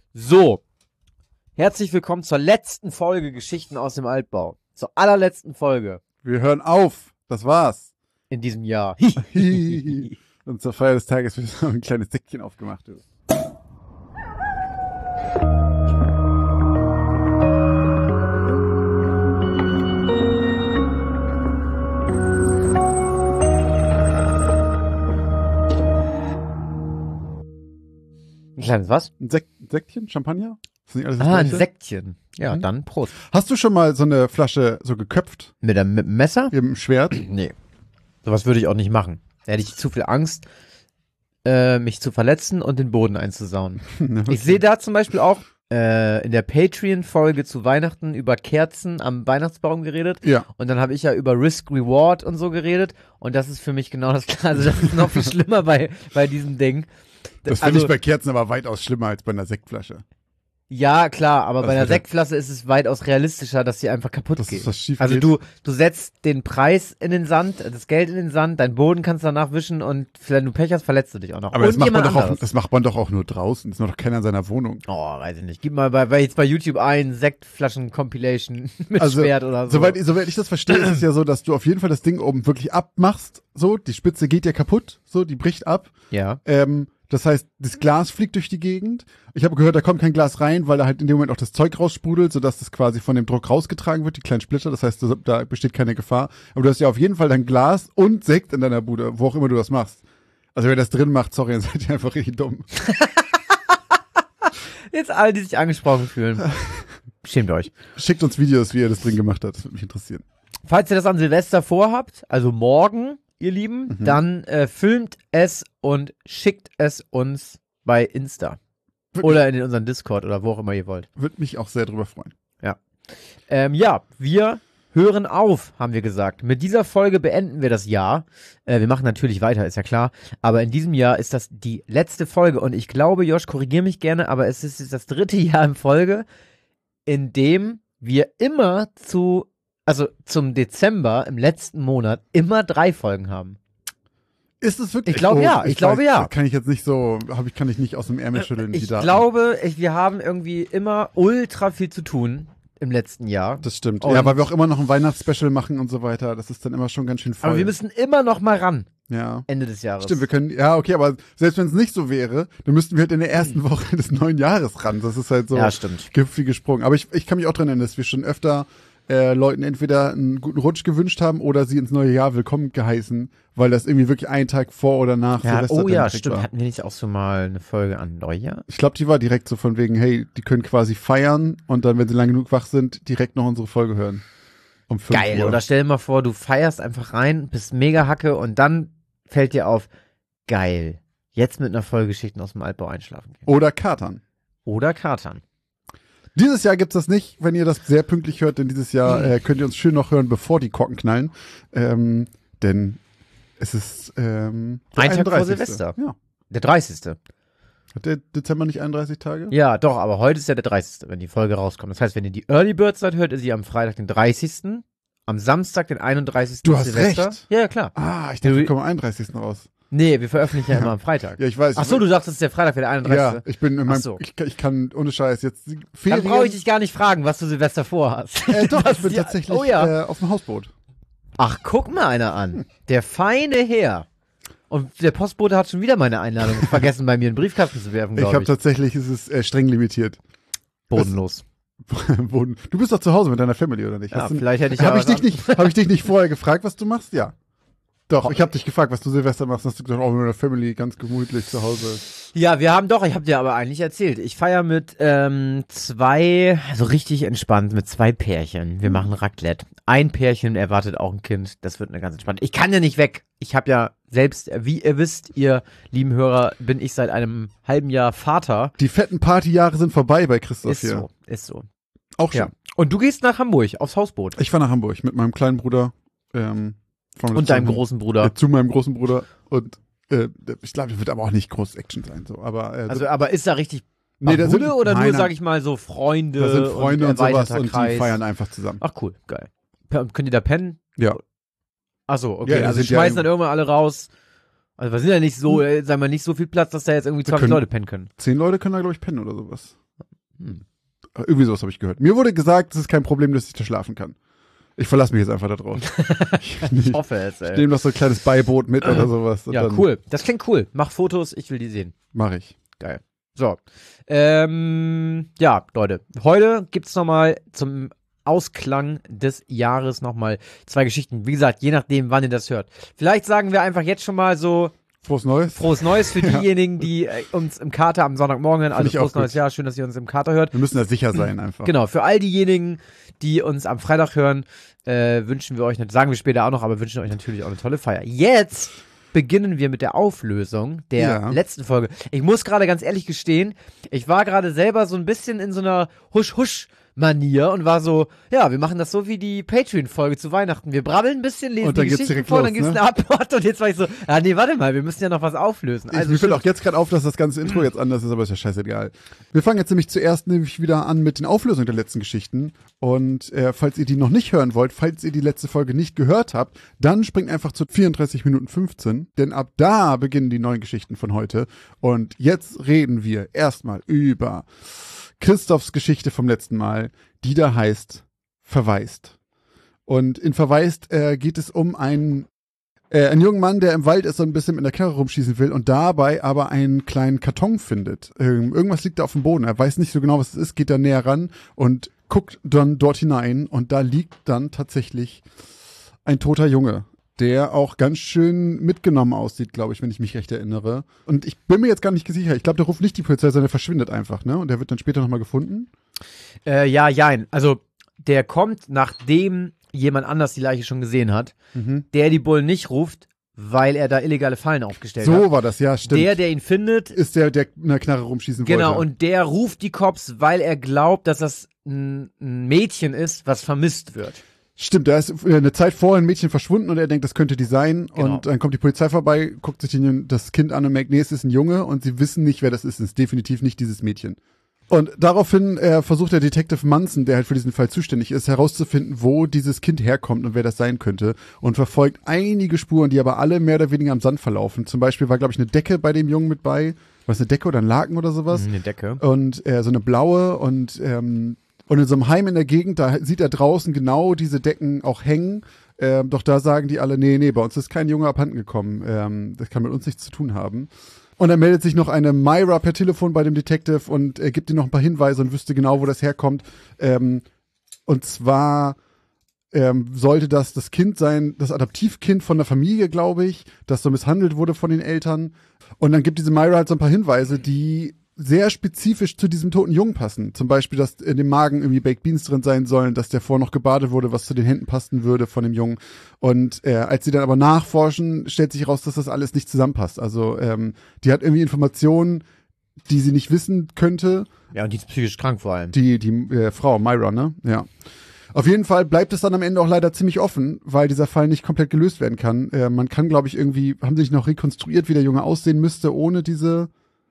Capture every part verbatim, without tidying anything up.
So, herzlich willkommen zur letzten Folge Geschichten aus dem Altbau. Zur allerletzten Folge. Wir hören auf. Das war's. In diesem Jahr. Und zur Feier des Tages wird noch ein kleines Säckchen aufgemacht. Du. Ein kleines was? Ein Sek- Säckchen? Champagner? Ist nicht alles das Ah, ein Gleiche? Säckchen. Ja, Mhm. dann Prost. Hast du schon mal so eine Flasche so geköpft? Mit einem, mit einem Messer? Mit dem Schwert? Nee. Sowas würde ich auch nicht machen. Da hätte ich zu viel Angst, äh, mich zu verletzen und den Boden einzusauen. Ich sehe da zum Beispiel auch äh, in der Patreon-Folge zu Weihnachten über Kerzen am Weihnachtsbaum geredet. Ja. Und dann habe ich ja über Risk Reward und so geredet. Und das ist für mich genau das Gleiche. Also das ist noch viel schlimmer bei, bei diesem Ding. Das finde Also- ich bei Kerzen aber weitaus schlimmer als bei einer Sektflasche. Ja, klar, aber Das bei einer wird ja- Sektflasche ist es weitaus realistischer, dass sie einfach kaputt Das geht. ist was schief Also geht. du, du setzt den Preis in den Sand, das Geld in den Sand, deinen Boden kannst du danach wischen und wenn du Pech hast, verletzt du dich auch noch. Aber und das macht, man jemand doch auch, anderes. das macht man doch auch nur draußen. Das macht doch keiner in seiner Wohnung. Oh, weiß ich nicht. Gib mal bei, bei jetzt bei YouTube ein Sektflaschen-Compilation mit Also, Schwert oder so. Soweit, soweit ich das verstehe, ist es ja so, dass du auf jeden Fall das Ding oben wirklich abmachst. So, die Spitze geht ja kaputt. So, die bricht ab. Ja. Ähm, das heißt, das Glas fliegt durch die Gegend. Ich habe gehört, da kommt kein Glas rein, weil da halt in dem Moment auch das Zeug raussprudelt, sodass das quasi von dem Druck rausgetragen wird, die kleinen Splitter. Das heißt, da besteht keine Gefahr. Aber du hast ja auf jeden Fall dann Glas und Sekt in deiner Bude, wo auch immer du das machst. Also wer das drin macht, sorry, dann seid ihr einfach richtig dumm. Jetzt alle, die sich angesprochen fühlen. Schämt euch. Schickt uns Videos, wie ihr das drin gemacht habt. Das würde mich interessieren. Falls ihr das an Silvester vorhabt, also morgen, ihr Lieben, Mhm. dann äh, filmt es und schickt es uns bei Insta. Würde Oder in unseren Discord oder wo auch immer ihr wollt. mich, würde mich auch sehr drüber freuen. Ähm, ja, wir hören auf, haben wir gesagt. Mit dieser Folge beenden wir das Jahr. Äh, wir machen natürlich weiter, ist ja klar. Aber in diesem Jahr ist das die letzte Folge. Und ich glaube, Josh, korrigier mich gerne, aber es ist jetzt das dritte Jahr in Folge, in dem wir immer zu, also zum Dezember, im letzten Monat, immer drei Folgen haben. Ist es wirklich? Ich glaube, ja, ich glaube, ja. Kann ich jetzt nicht so, hab ich, kann ich nicht aus dem Ärmel schütteln, die Ich Daten. glaube, ich, wir haben irgendwie immer ultra viel zu tun im letzten Jahr. Das stimmt. Und- Ja, weil wir auch immer noch ein Weihnachtsspecial machen und so weiter. Das ist dann immer schon ganz schön voll. Aber wir müssen immer noch mal ran, ja. Ende des Jahres. Stimmt, wir können, ja, okay, aber selbst wenn es nicht so wäre, dann müssten wir halt in der ersten Woche des neuen Jahres ran. Das ist halt so Ja, stimmt. gipfig gesprungen. Aber ich, ich kann mich auch dran erinnern, dass wir schon öfter äh, Leuten entweder einen guten Rutsch gewünscht haben oder sie ins neue Jahr willkommen geheißen, weil das irgendwie wirklich einen Tag vor oder nach Ja, Silvester oh dann ja, direkt stimmt. war. Hatten wir nicht auch so mal eine Folge an Neujahr? Ich glaube, die war direkt so von wegen, hey, die können quasi feiern und dann, wenn sie lang genug wach sind, direkt noch unsere Folge hören. Um fünf Geil, Uhr. oder stell dir mal vor, du feierst einfach rein, bist mega Hacke und dann fällt dir auf, geil, jetzt mit einer Folge Geschichten aus dem Altbau einschlafen gehen. Oder Katern. Oder Katern. Dieses Jahr gibt's das nicht, wenn ihr das sehr pünktlich hört, denn dieses Jahr äh, könnt ihr uns schön noch hören, bevor die Korken knallen. Ähm, denn es ist ähm, der Ein Tag vor einunddreißigste Silvester. Ja. Der dreißigste. Hat der Dezember nicht einunddreißig Tage? Ja, doch, aber heute ist ja der dreißigste, wenn die Folge rauskommt. Das heißt, wenn ihr die Early Bird seid, hört ihr sie am Freitag, den dreißigsten Am Samstag, den einunddreißigsten Du hast Silvester. recht. Ja, ja, klar. Ah, ich dachte, Du- wir kommen am einunddreißigsten raus. Nee, wir veröffentlichen ja immer am Freitag. Ja, ich weiß. Ach so, du dachtest, der Freitag wäre der Ja, einunddreißigste ich bin in Ach meinem, so. ich, ich kann ohne Scheiß jetzt Dann Ferien. brauche ich dich gar nicht fragen, was du Silvester vorhast. äh, doch, Das ich bin die- tatsächlich Oh ja. äh, auf dem Hausboot. Ach, guck mal einer an. Der feine Herr. Und der Postbote hat schon wieder meine Einladung vergessen, bei mir in den Briefkasten zu werfen, Ich glaube habe ich. tatsächlich, es ist äh, streng limitiert. Bodenlos. Boden. Du bist doch zu Hause mit deiner Family, oder nicht? Ja, Hast du- vielleicht hätte ich Habe ja ich dich was nicht, habe ich dich nicht vorher gefragt, was du machst? Ja. Doch, ich habe dich gefragt, was du Silvester machst. Hast du gesagt, oh, mit meiner Family ganz gemütlich zu Hause. Ja, wir haben doch, ich habe dir aber eigentlich erzählt. Ich feiere mit ähm, zwei, so richtig entspannt, mit zwei Pärchen. Wir machen Raclette. Ein Pärchen erwartet auch ein Kind. Das wird eine ganz entspannt. Ich kann ja nicht weg. Ich habe ja selbst, wie ihr wisst, ihr lieben Hörer, bin ich seit einem halben Jahr Vater. Die fetten Partyjahre sind vorbei bei Christoph Ist hier. so, ist so. Auch schon. Ja. Und du gehst nach Hamburg aufs Hausboot. Ich fahre nach Hamburg mit meinem kleinen Bruder. Ähm, fahren wir Und zu- deinem großen Bruder. Äh, zu meinem großen Bruder. Und äh, ich glaube, das wird aber auch nicht groß Action sein. So. Aber, äh, Also, aber ist da richtig nee, da Bude sind, oder nein, nur, nein, sag ich mal, so Freunde, da sind Freunde und, sowas erweiterter und die Kreis? feiern einfach zusammen. Ach cool, geil. Pe- Könnt ihr da pennen? Ja. Ach so, okay. Ja, die also sind ja schmeißen im- dann irgendwann alle raus. Also wir sind ja nicht so, äh, sagen wir nicht so viel Platz, dass da jetzt irgendwie zwanzig können- Leute pennen können. Zehn Leute können da, glaube ich, pennen oder sowas. Hm. Irgendwie sowas habe ich gehört. Mir wurde gesagt, es ist kein Problem, dass ich da schlafen kann. Ich verlasse mich jetzt einfach da drauf. ich, ich hoffe es, ey. Ich nehme noch so ein kleines Beiboot mit oder sowas. Ja, cool. Das klingt cool. Mach Fotos, ich will die sehen. Mach ich. Geil. So. Ähm, ja, Leute. Heute gibt's nochmal zum Ausklang des Jahres nochmal zwei Geschichten. Wie gesagt, je nachdem, wann ihr das hört. Vielleicht sagen wir einfach jetzt schon mal so Frohes Neues. Frohes Neues für diejenigen, die äh, uns im Kater am Sonntagmorgen hören. Also frohes neues gut. Jahr. Schön, dass ihr uns im Kater hört. Wir müssen da sicher sein einfach. Genau. Für all diejenigen, die uns am Freitag hören, äh, wünschen wir euch, sagen wir später auch noch, aber wünschen euch natürlich auch eine tolle Feier. Jetzt beginnen wir mit der Auflösung der Ja. letzten Folge. Ich muss gerade ganz ehrlich gestehen, ich war gerade selber so ein bisschen in so einer Husch-Husch- Manier und war so, ja, wir machen das so wie die Patreon-Folge zu Weihnachten. Wir brabbeln ein bisschen, lesen Und dann die geht's Geschichten direkt vor, los, dann gibt's ne? eine Antwort und jetzt war ich so, ah nee, warte mal, wir müssen ja noch was auflösen. Ich, Also mir fällt stimmt. auch jetzt gerade auf, dass das ganze Intro jetzt anders ist, aber ist ja scheißegal. Wir fangen jetzt nämlich zuerst nämlich wieder an mit den Auflösungen der letzten Geschichten. Und äh, falls ihr die noch nicht hören wollt, falls ihr die letzte Folge nicht gehört habt, dann springt einfach zu vierunddreißig Minuten fünfzehn, denn ab da beginnen die neuen Geschichten von heute. Und jetzt reden wir erstmal über Christophs Geschichte vom letzten Mal, die da heißt Verwaist. Und in Verwaist äh, geht es um einen, äh, einen jungen Mann, der im Wald ist und ein bisschen mit der Knarre rumschießen will und dabei aber einen kleinen Karton findet. Ähm, irgendwas liegt da auf dem Boden. Er weiß nicht so genau, was es ist, geht da näher ran und guckt dann dort hinein und da liegt dann tatsächlich ein toter Junge, der auch ganz schön mitgenommen aussieht, glaube ich, wenn ich mich recht erinnere. Und ich bin mir jetzt gar nicht sicher. Ich glaube, der ruft nicht die Polizei, sondern der verschwindet einfach, ne? Und der wird dann später nochmal gefunden. Äh, ja, jein. Also, der kommt, nachdem jemand anders die Leiche schon gesehen hat, Mhm. der die Bullen nicht ruft, weil er da illegale Fallen aufgestellt So hat. war das, ja, stimmt. Der, der ihn findet, ist der, der mit einer Knarre rumschießen genau, wollte. und der ruft die Cops, weil er glaubt, dass das ein, ein Mädchen ist, was vermisst wird. Stimmt, da ist äh, eine Zeit vorher ein Mädchen verschwunden und er denkt, das könnte die sein. Genau. Und dann kommt die Polizei vorbei, guckt sich den, das Kind an und merkt, nee, es ist ein Junge und sie wissen nicht, wer das ist. Es ist definitiv nicht dieses Mädchen. Und daraufhin äh, versucht der Detective Munson, der halt für diesen Fall zuständig ist, herauszufinden, wo dieses Kind herkommt und wer das sein könnte. Und verfolgt einige Spuren, die aber alle mehr oder weniger am Sand verlaufen. Zum Beispiel war, glaube ich, eine Decke bei dem Jungen mit bei. Was, eine Decke oder ein Laken oder sowas? Eine Decke. Und äh, so eine blaue und ähm, und in so einem Heim in der Gegend, da sieht er draußen genau diese Decken auch hängen. Ähm, doch da sagen die alle, nee, nee, bei uns ist kein Junge abhanden gekommen. Ähm, das kann mit uns nichts zu tun haben. Und dann meldet sich noch eine Myra per Telefon bei dem Detective und äh, gibt ihm noch ein paar Hinweise und wüsste genau, wo das herkommt. Ähm, und zwar ähm, sollte das das Kind sein, das Adoptivkind von der Familie, glaube ich, das so misshandelt wurde von den Eltern. Und dann gibt diese Myra halt so ein paar Hinweise, die sehr spezifisch zu diesem toten Jungen passen. Zum Beispiel, dass in dem Magen irgendwie Baked Beans drin sein sollen, dass der vorher noch gebadet wurde, was zu den Händen passen würde von dem Jungen. Und äh, als sie dann aber nachforschen, stellt sich raus, dass das alles nicht zusammenpasst. Also ähm, die hat irgendwie Informationen, die sie nicht wissen könnte. Ja, und die ist psychisch krank vor allem. Die, die äh, Frau, Myra, ne? Ja. Auf jeden Fall bleibt es dann am Ende auch leider ziemlich offen, weil dieser Fall nicht komplett gelöst werden kann. Äh, man kann, glaube ich, irgendwie, haben sich noch rekonstruiert, wie der Junge aussehen müsste, ohne diese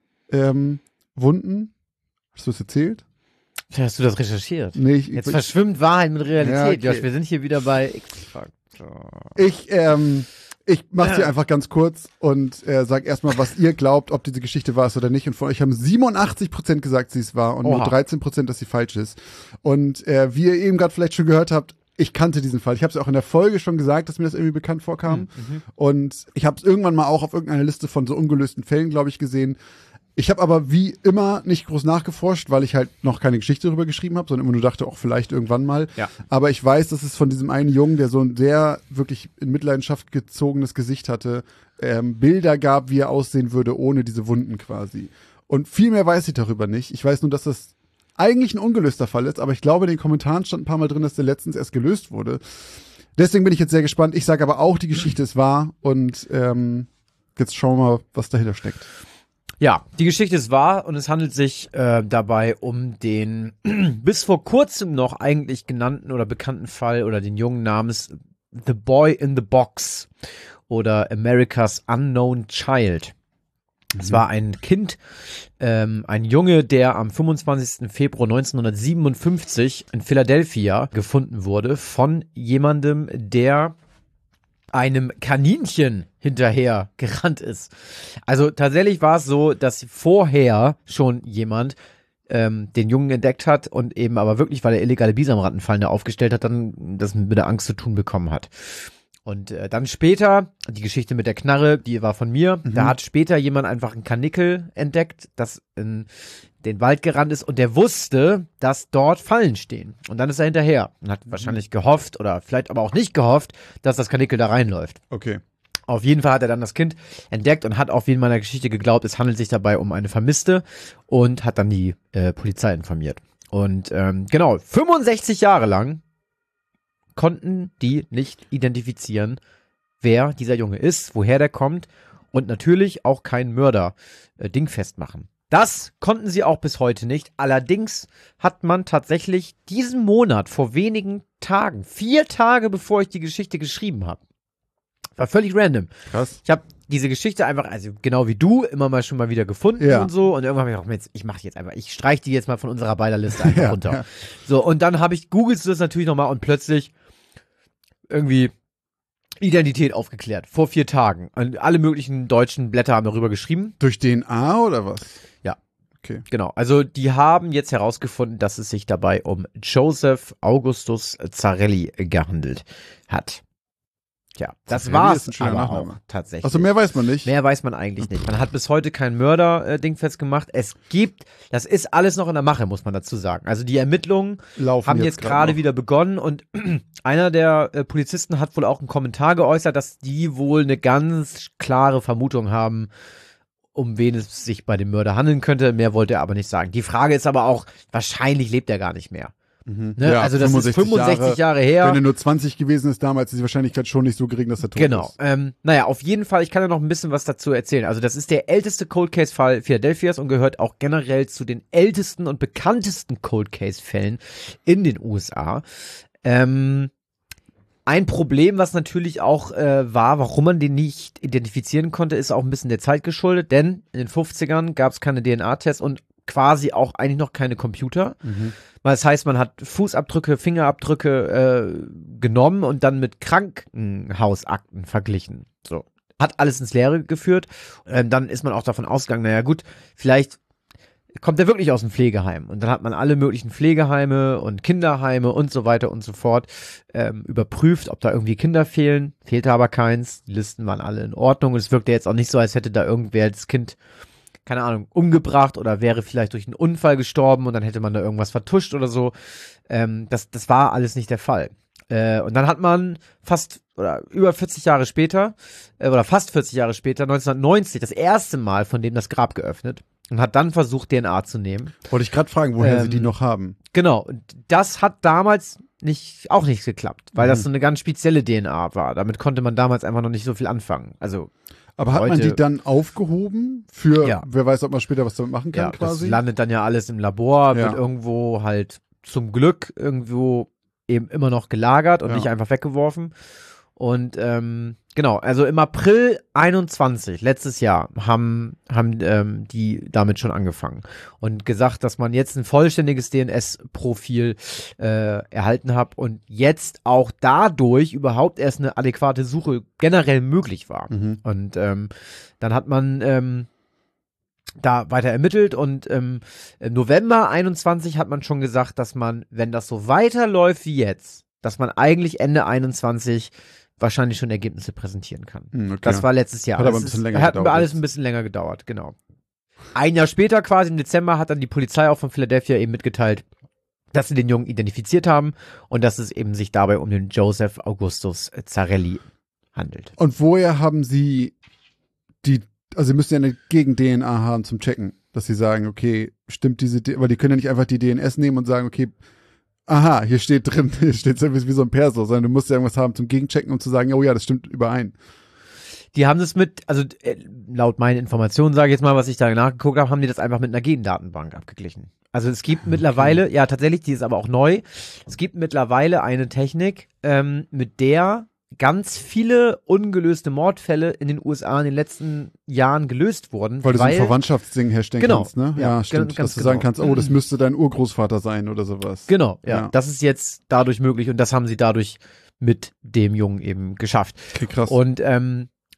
ähm, Wunden. Hast du es erzählt? Hast du das recherchiert? Nee, ich, Jetzt ich, verschwimmt Wahrheit mit Realität, Ja, okay. Josh. Wir sind hier wieder bei X-Factor. ich, ähm, ich mach's hier einfach ganz kurz und äh, sag erstmal, was ihr glaubt, ob diese Geschichte wahr ist oder nicht. Und von euch haben siebenundachtzig Prozent gesagt, sie ist wahr und Oha. nur dreizehn Prozent, dass sie falsch ist. Und äh, wie ihr eben gerade vielleicht schon gehört habt, ich kannte diesen Fall. Ich habe es auch in der Folge schon gesagt, dass mir das irgendwie bekannt vorkam. Mhm. Und ich habe es irgendwann mal auch auf irgendeiner Liste von so ungelösten Fällen, glaube ich, gesehen. Ich habe aber wie immer nicht groß nachgeforscht, weil ich halt noch keine Geschichte darüber geschrieben habe, sondern immer nur dachte, auch vielleicht irgendwann mal. Ja. Aber ich weiß, dass es von diesem einen Jungen, der so ein sehr wirklich in Mitleidenschaft gezogenes Gesicht hatte, ähm, Bilder gab, wie er aussehen würde, ohne diese Wunden quasi. Und viel mehr weiß ich darüber nicht. Ich weiß nur, dass das eigentlich ein ungelöster Fall ist, aber ich glaube, in den Kommentaren stand ein paar Mal drin, dass der letztens erst gelöst wurde. Deswegen bin ich jetzt sehr gespannt. Ich sage aber auch, die Geschichte ist wahr und ähm, jetzt schauen wir mal, was dahinter steckt. Ja, die Geschichte ist wahr und es handelt sich äh, dabei um den bis vor kurzem noch eigentlich genannten oder bekannten Fall oder den Jungen namens The Boy in the Box oder America's Unknown Child. Es war ein Kind, ähm, ein Junge, der am fünfundzwanzigsten Februar neunzehnhundertsiebenundfünfzig in Philadelphia gefunden wurde von jemandem, der einem Kaninchen hinterher gerannt ist. Also tatsächlich war es so, dass vorher schon jemand ähm, den Jungen entdeckt hat und eben aber wirklich, weil er illegale Bisamrattenfallen da aufgestellt hat, dann das mit der Angst zu tun bekommen hat. Und äh, dann später, die Geschichte mit der Knarre, die war von mir, Mhm. da hat später jemand einfach ein Karnickel entdeckt, das in den Wald gerannt ist und der wusste, dass dort Fallen stehen. Und dann ist er hinterher und hat wahrscheinlich gehofft oder vielleicht aber auch nicht gehofft, dass das Karnickel da reinläuft. Okay. Auf jeden Fall hat er dann das Kind entdeckt und hat auch wie in meiner Geschichte geglaubt, es handelt sich dabei um eine Vermisste und hat dann die äh, Polizei informiert. Und ähm, genau, fünfundsechzig Jahre lang konnten die nicht identifizieren, wer dieser Junge ist, woher der kommt und natürlich auch keinen Mörder äh, dingfest machen. Das konnten sie auch bis heute nicht. Allerdings hat man tatsächlich diesen Monat vor wenigen Tagen, vier Tage bevor ich die Geschichte geschrieben habe, war völlig random. Krass. Ich habe diese Geschichte einfach, also genau wie du, immer mal schon mal wieder gefunden Ja. und so. Und irgendwann habe ich gedacht, jetzt, ich mache jetzt einfach, ich streiche die jetzt mal von unserer beider Liste einfach Ja, runter. ja. So, und dann habe ich, googelst du das natürlich nochmal und plötzlich irgendwie Identität aufgeklärt. Vor vier Tagen. Und alle möglichen deutschen Blätter haben darüber geschrieben. Durch D N A oder was? Ja. Okay. Genau, also die haben jetzt herausgefunden, dass es sich dabei um Joseph Augustus Zarelli gehandelt hat. Tja, das Zarelli war's ist ein schöner aber Nachname. auch tatsächlich. Also mehr weiß man nicht. Mehr weiß man eigentlich nicht. Man hat bis heute kein Mörder-Ding festgemacht. Es gibt, das ist alles noch in der Mache, muss man dazu sagen. Also die Ermittlungen Laufen haben jetzt gerade noch. wieder begonnen und einer der äh, Polizisten hat wohl auch einen Kommentar geäußert, dass die wohl eine ganz klare Vermutung haben, um wen es sich bei dem Mörder handeln könnte. Mehr wollte er aber nicht sagen. Die Frage ist aber auch, wahrscheinlich lebt er gar nicht mehr. Mhm. Ne? Ja, also das ist fünfundsechzig Jahre her. Wenn er nur zwanzig gewesen ist damals, ist die Wahrscheinlichkeit schon nicht so gering, dass er tot Genau. ist. Ähm, naja, auf jeden Fall, ich kann ja noch ein bisschen was dazu erzählen. Also das ist der älteste Cold Case Fall Philadelphias und gehört auch generell zu den ältesten und bekanntesten Cold Case Fällen in den U S A. Ähm, ein Problem, was natürlich auch äh, war, warum man den nicht identifizieren konnte, ist auch ein bisschen der Zeit geschuldet, denn in den fünfzigern gab es keine D N A-Tests und quasi auch eigentlich noch keine Computer. Mhm. Das heißt, man hat Fußabdrücke, Fingerabdrücke äh, genommen und dann mit Krankenhausakten verglichen. So. Hat alles ins Leere geführt. Ähm, dann ist man auch davon ausgegangen, naja gut, vielleicht kommt er wirklich aus dem Pflegeheim. Und dann hat man alle möglichen Pflegeheime und Kinderheime und so weiter und so fort ähm, überprüft, ob da irgendwie Kinder fehlen. Fehlte aber keins. Die Listen waren alle in Ordnung. Und es wirkte jetzt auch nicht so, als hätte da irgendwer das Kind, keine Ahnung, umgebracht oder wäre vielleicht durch einen Unfall gestorben und dann hätte man da irgendwas vertuscht oder so. Ähm, das, das war alles nicht der Fall. Äh, und dann hat man fast oder über vierzig Jahre später, äh, oder fast vierzig Jahre später, neunzehnhundertneunzig, das erste Mal von dem das Grab geöffnet und hat dann versucht, D N A zu nehmen. Wollte ich gerade fragen, woher Ähm, sie die noch haben. Genau, und das hat damals nicht, auch nicht geklappt, weil Mhm. das so eine ganz spezielle D N A war. Damit konnte man damals einfach noch nicht so viel anfangen. Also Aber hat man heute- die dann aufgehoben für, Ja. wer weiß, ob man später was damit machen kann ja, quasi? das landet dann ja alles im Labor, Ja. wird irgendwo halt zum Glück irgendwo eben immer noch gelagert und Ja. nicht einfach weggeworfen. Und ähm, genau, also im April einundzwanzig, letztes Jahr, haben, haben ähm, die damit schon angefangen und gesagt, dass man jetzt ein vollständiges D N S-Profil äh, erhalten hat und jetzt auch dadurch überhaupt erst eine adäquate Suche generell möglich war. Mhm. Und ähm, dann hat man ähm, da weiter ermittelt und ähm, im November einundzwanzig hat man schon gesagt, dass man, wenn das so weiterläuft wie jetzt, dass man eigentlich Ende einundzwanzig wahrscheinlich schon Ergebnisse präsentieren kann. Hm, okay. Das war letztes Jahr. Hat aber Das ein bisschen ist, länger hat gedauert alles jetzt. ein bisschen länger gedauert, genau. Ein Jahr später, quasi im Dezember, hat dann die Polizei auch von Philadelphia eben mitgeteilt, dass sie den Jungen identifiziert haben und dass es eben sich dabei um den Joseph Augustus Zarelli handelt. Und woher haben sie die, also sie müssen ja eine Gegen-D N A haben zum Checken, dass sie sagen, okay, stimmt diese, D- weil die können ja nicht einfach die D N S nehmen und sagen, okay, aha, hier steht drin, hier steht so wie so ein Perso, sondern du musst ja irgendwas haben zum Gegenchecken, um zu sagen, oh ja, das stimmt überein. Die haben das mit, also äh, laut meinen Informationen, sage ich jetzt mal, was ich da nachgeguckt habe, haben die das einfach mit einer Gendatenbank abgeglichen. Also es gibt mittlerweile, ja tatsächlich, die ist aber auch neu, es gibt mittlerweile eine Technik, ähm, mit der ganz viele ungelöste Mordfälle in den U S A in den letzten Jahren gelöst wurden. Weil du so ein Verwandtschaftsding herstellen Genau. kannst, ne? Ja, Ja, stimmt. ganz- ganz Dass du sagen genau. kannst, oh, das müsste dein Urgroßvater sein oder sowas. Genau, ja, Ja. Das ist jetzt dadurch möglich und das haben sie dadurch mit dem Jungen eben geschafft. Okay, krass. Und ähm,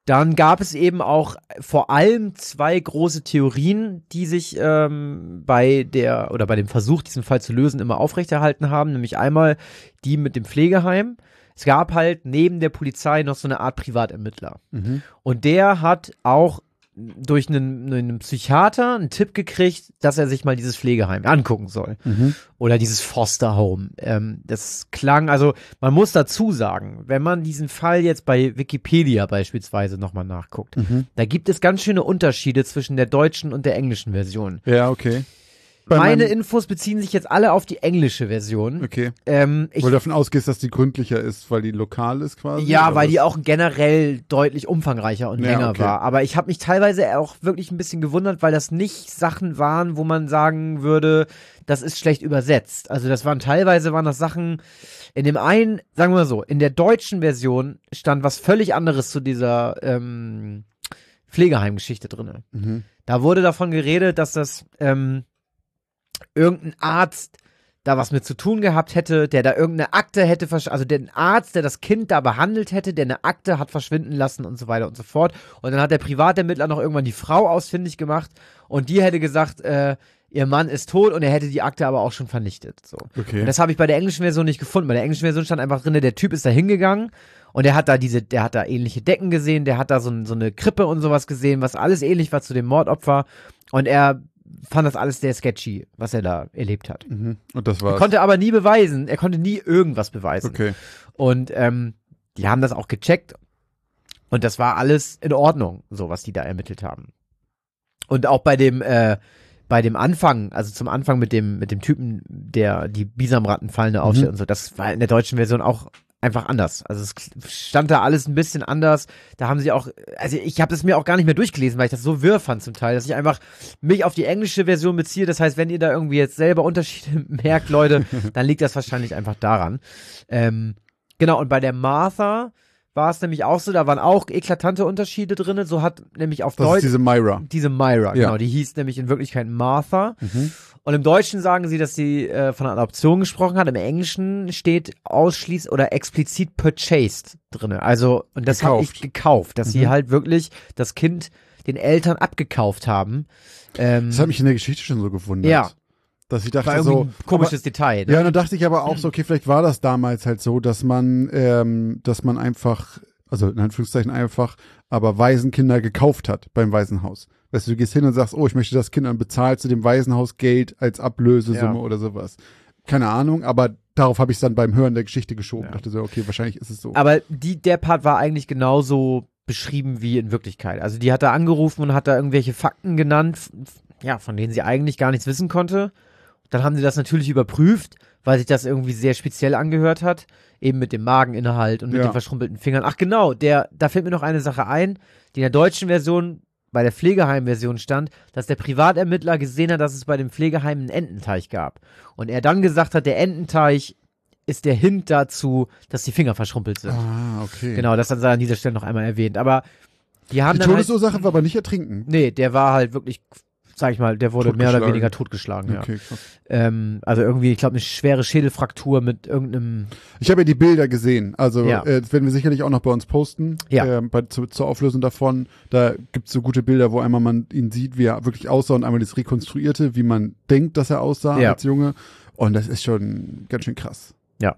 Dann gab es eben auch vor allem zwei große Theorien, die sich ähm, bei der oder bei dem Versuch, diesen Fall zu lösen, immer aufrechterhalten haben. Nämlich einmal die mit dem Pflegeheim. Es gab halt neben der Polizei noch so eine Art Privatermittler. Mhm. Und der hat auch durch einen, einen Psychiater einen Tipp gekriegt, dass er sich mal dieses Pflegeheim angucken soll. Mhm. Oder dieses Foster Home. Ähm, das klang, also man muss dazu sagen, wenn man diesen Fall jetzt bei Wikipedia beispielsweise nochmal nachguckt, Mhm. da gibt es ganz schöne Unterschiede zwischen der deutschen und der englischen Version. Ja, okay. Bei Meine meinem- Infos beziehen sich jetzt alle auf die englische Version. Okay. Ähm, ich Weil du davon ausgehst, dass die gründlicher ist, weil die lokal ist quasi? Ja, oder weil was? die auch generell deutlich umfangreicher und Ja, länger okay. war. Aber ich habe mich teilweise auch wirklich ein bisschen gewundert, weil das nicht Sachen waren, wo man sagen würde, das ist schlecht übersetzt. Also das waren teilweise waren das Sachen, in dem einen, sagen wir mal so, in der deutschen Version stand was völlig anderes zu dieser ähm, Pflegeheimgeschichte drinne. Mhm. Da wurde davon geredet, dass das ähm, irgendein Arzt da was mit zu tun gehabt hätte, der da irgendeine Akte hätte, versch- also der Arzt, der das Kind da behandelt hätte, der eine Akte hat verschwinden lassen und so weiter und so fort. Und dann hat der Privatermittler noch irgendwann die Frau ausfindig gemacht und die hätte gesagt, äh, ihr Mann ist tot und er hätte die Akte aber auch schon vernichtet. So. Okay. Und das habe ich bei der englischen Version nicht gefunden. Bei der englischen Version stand einfach drin, der Typ ist da hingegangen und der hat da diese, der hat da ähnliche Decken gesehen, der hat da so, so eine Krippe und sowas gesehen, was alles ähnlich war zu dem Mordopfer. Und er fand das alles sehr sketchy, was er da erlebt hat. Mhm. Und das Er war's. konnte aber nie beweisen, er konnte nie irgendwas beweisen. Okay. Und ähm, die haben das auch gecheckt und das war alles in Ordnung, so was die da ermittelt haben. Und auch bei dem, äh, bei dem Anfang, also zum Anfang mit dem, mit dem Typen, der die Bisamrattenfallende aufstellt Mhm. und so, das war in der deutschen Version auch einfach anders. Also es stand da alles ein bisschen anders. Da haben sie auch, also ich habe das mir auch gar nicht mehr durchgelesen, weil ich das so wirr fand zum Teil, dass ich einfach mich auf die englische Version beziehe. Das heißt, wenn ihr da irgendwie jetzt selber Unterschiede merkt, Leute, dann liegt das wahrscheinlich einfach daran. Ähm, genau, und bei der Martha war es nämlich auch so, da waren auch eklatante Unterschiede drin. So hat nämlich auf Das ist Deutsch diese Myra. diese Myra, Ja. genau, die hieß nämlich in Wirklichkeit Martha. Mhm. Und im Deutschen sagen sie, dass sie äh, von einer Adoption gesprochen hat. Im Englischen steht ausschließlich oder explizit purchased drinne. Also, und das habe ich Gekauft. gekauft, dass sie Mhm. halt wirklich das Kind den Eltern abgekauft haben. Ähm, Das hat mich in der Geschichte schon so gewundert. Ja. Dass ich war dachte irgendwie so. ein komisches Detail. Ne? Ja, und dann dachte ich aber auch so, okay, vielleicht war das damals halt so, dass man, ähm, dass man einfach, also in Anführungszeichen einfach, aber Waisenkinder gekauft hat beim Waisenhaus. Weißt du, du gehst hin und sagst, oh, ich möchte das Kind, dann bezahlst du dem Waisenhaus Geld als Ablösesumme Ja. oder sowas. Keine Ahnung, aber darauf habe ich dann beim Hören der Geschichte geschoben. Ja. Dachte so, okay, wahrscheinlich ist es so. Aber die, der Part war eigentlich genauso beschrieben wie in Wirklichkeit. Also die hat da angerufen und hat da irgendwelche Fakten genannt, f- f- ja, von denen sie eigentlich gar nichts wissen konnte. Dann haben sie das natürlich überprüft, weil sich das irgendwie sehr speziell angehört hat. Eben mit dem Mageninhalt und mit Ja. den verschrumpelten Fingern. Ach genau, der, da fällt mir noch eine Sache ein, die in der deutschen Version, bei der Pflegeheim-Version stand, dass der Privatermittler gesehen hat, dass es bei dem Pflegeheim einen Ententeich gab. Und er dann gesagt hat, der Ententeich ist der Hint dazu, dass die Finger verschrumpelt sind. Ah, okay. Genau, das hat er an dieser Stelle noch einmal erwähnt. Aber die haben Die dann halt, Todesursache war aber nicht ertrinken. nee, der war halt wirklich, sag ich mal, der wurde mehr oder Totgeschlagen. weniger totgeschlagen, ja. Okay, krass. Ähm, also irgendwie, ich glaube, eine schwere Schädelfraktur mit irgendeinem, Ich habe ja die Bilder gesehen. Also Ja. äh, das werden wir sicherlich auch noch bei uns posten. Ja. Ähm, bei, zu, zur Auflösung davon. Da gibt's so gute Bilder, wo einmal man ihn sieht, wie er wirklich aussah und einmal das Rekonstruierte, wie man denkt, dass er aussah Ja. als Junge. Und das ist schon ganz schön krass.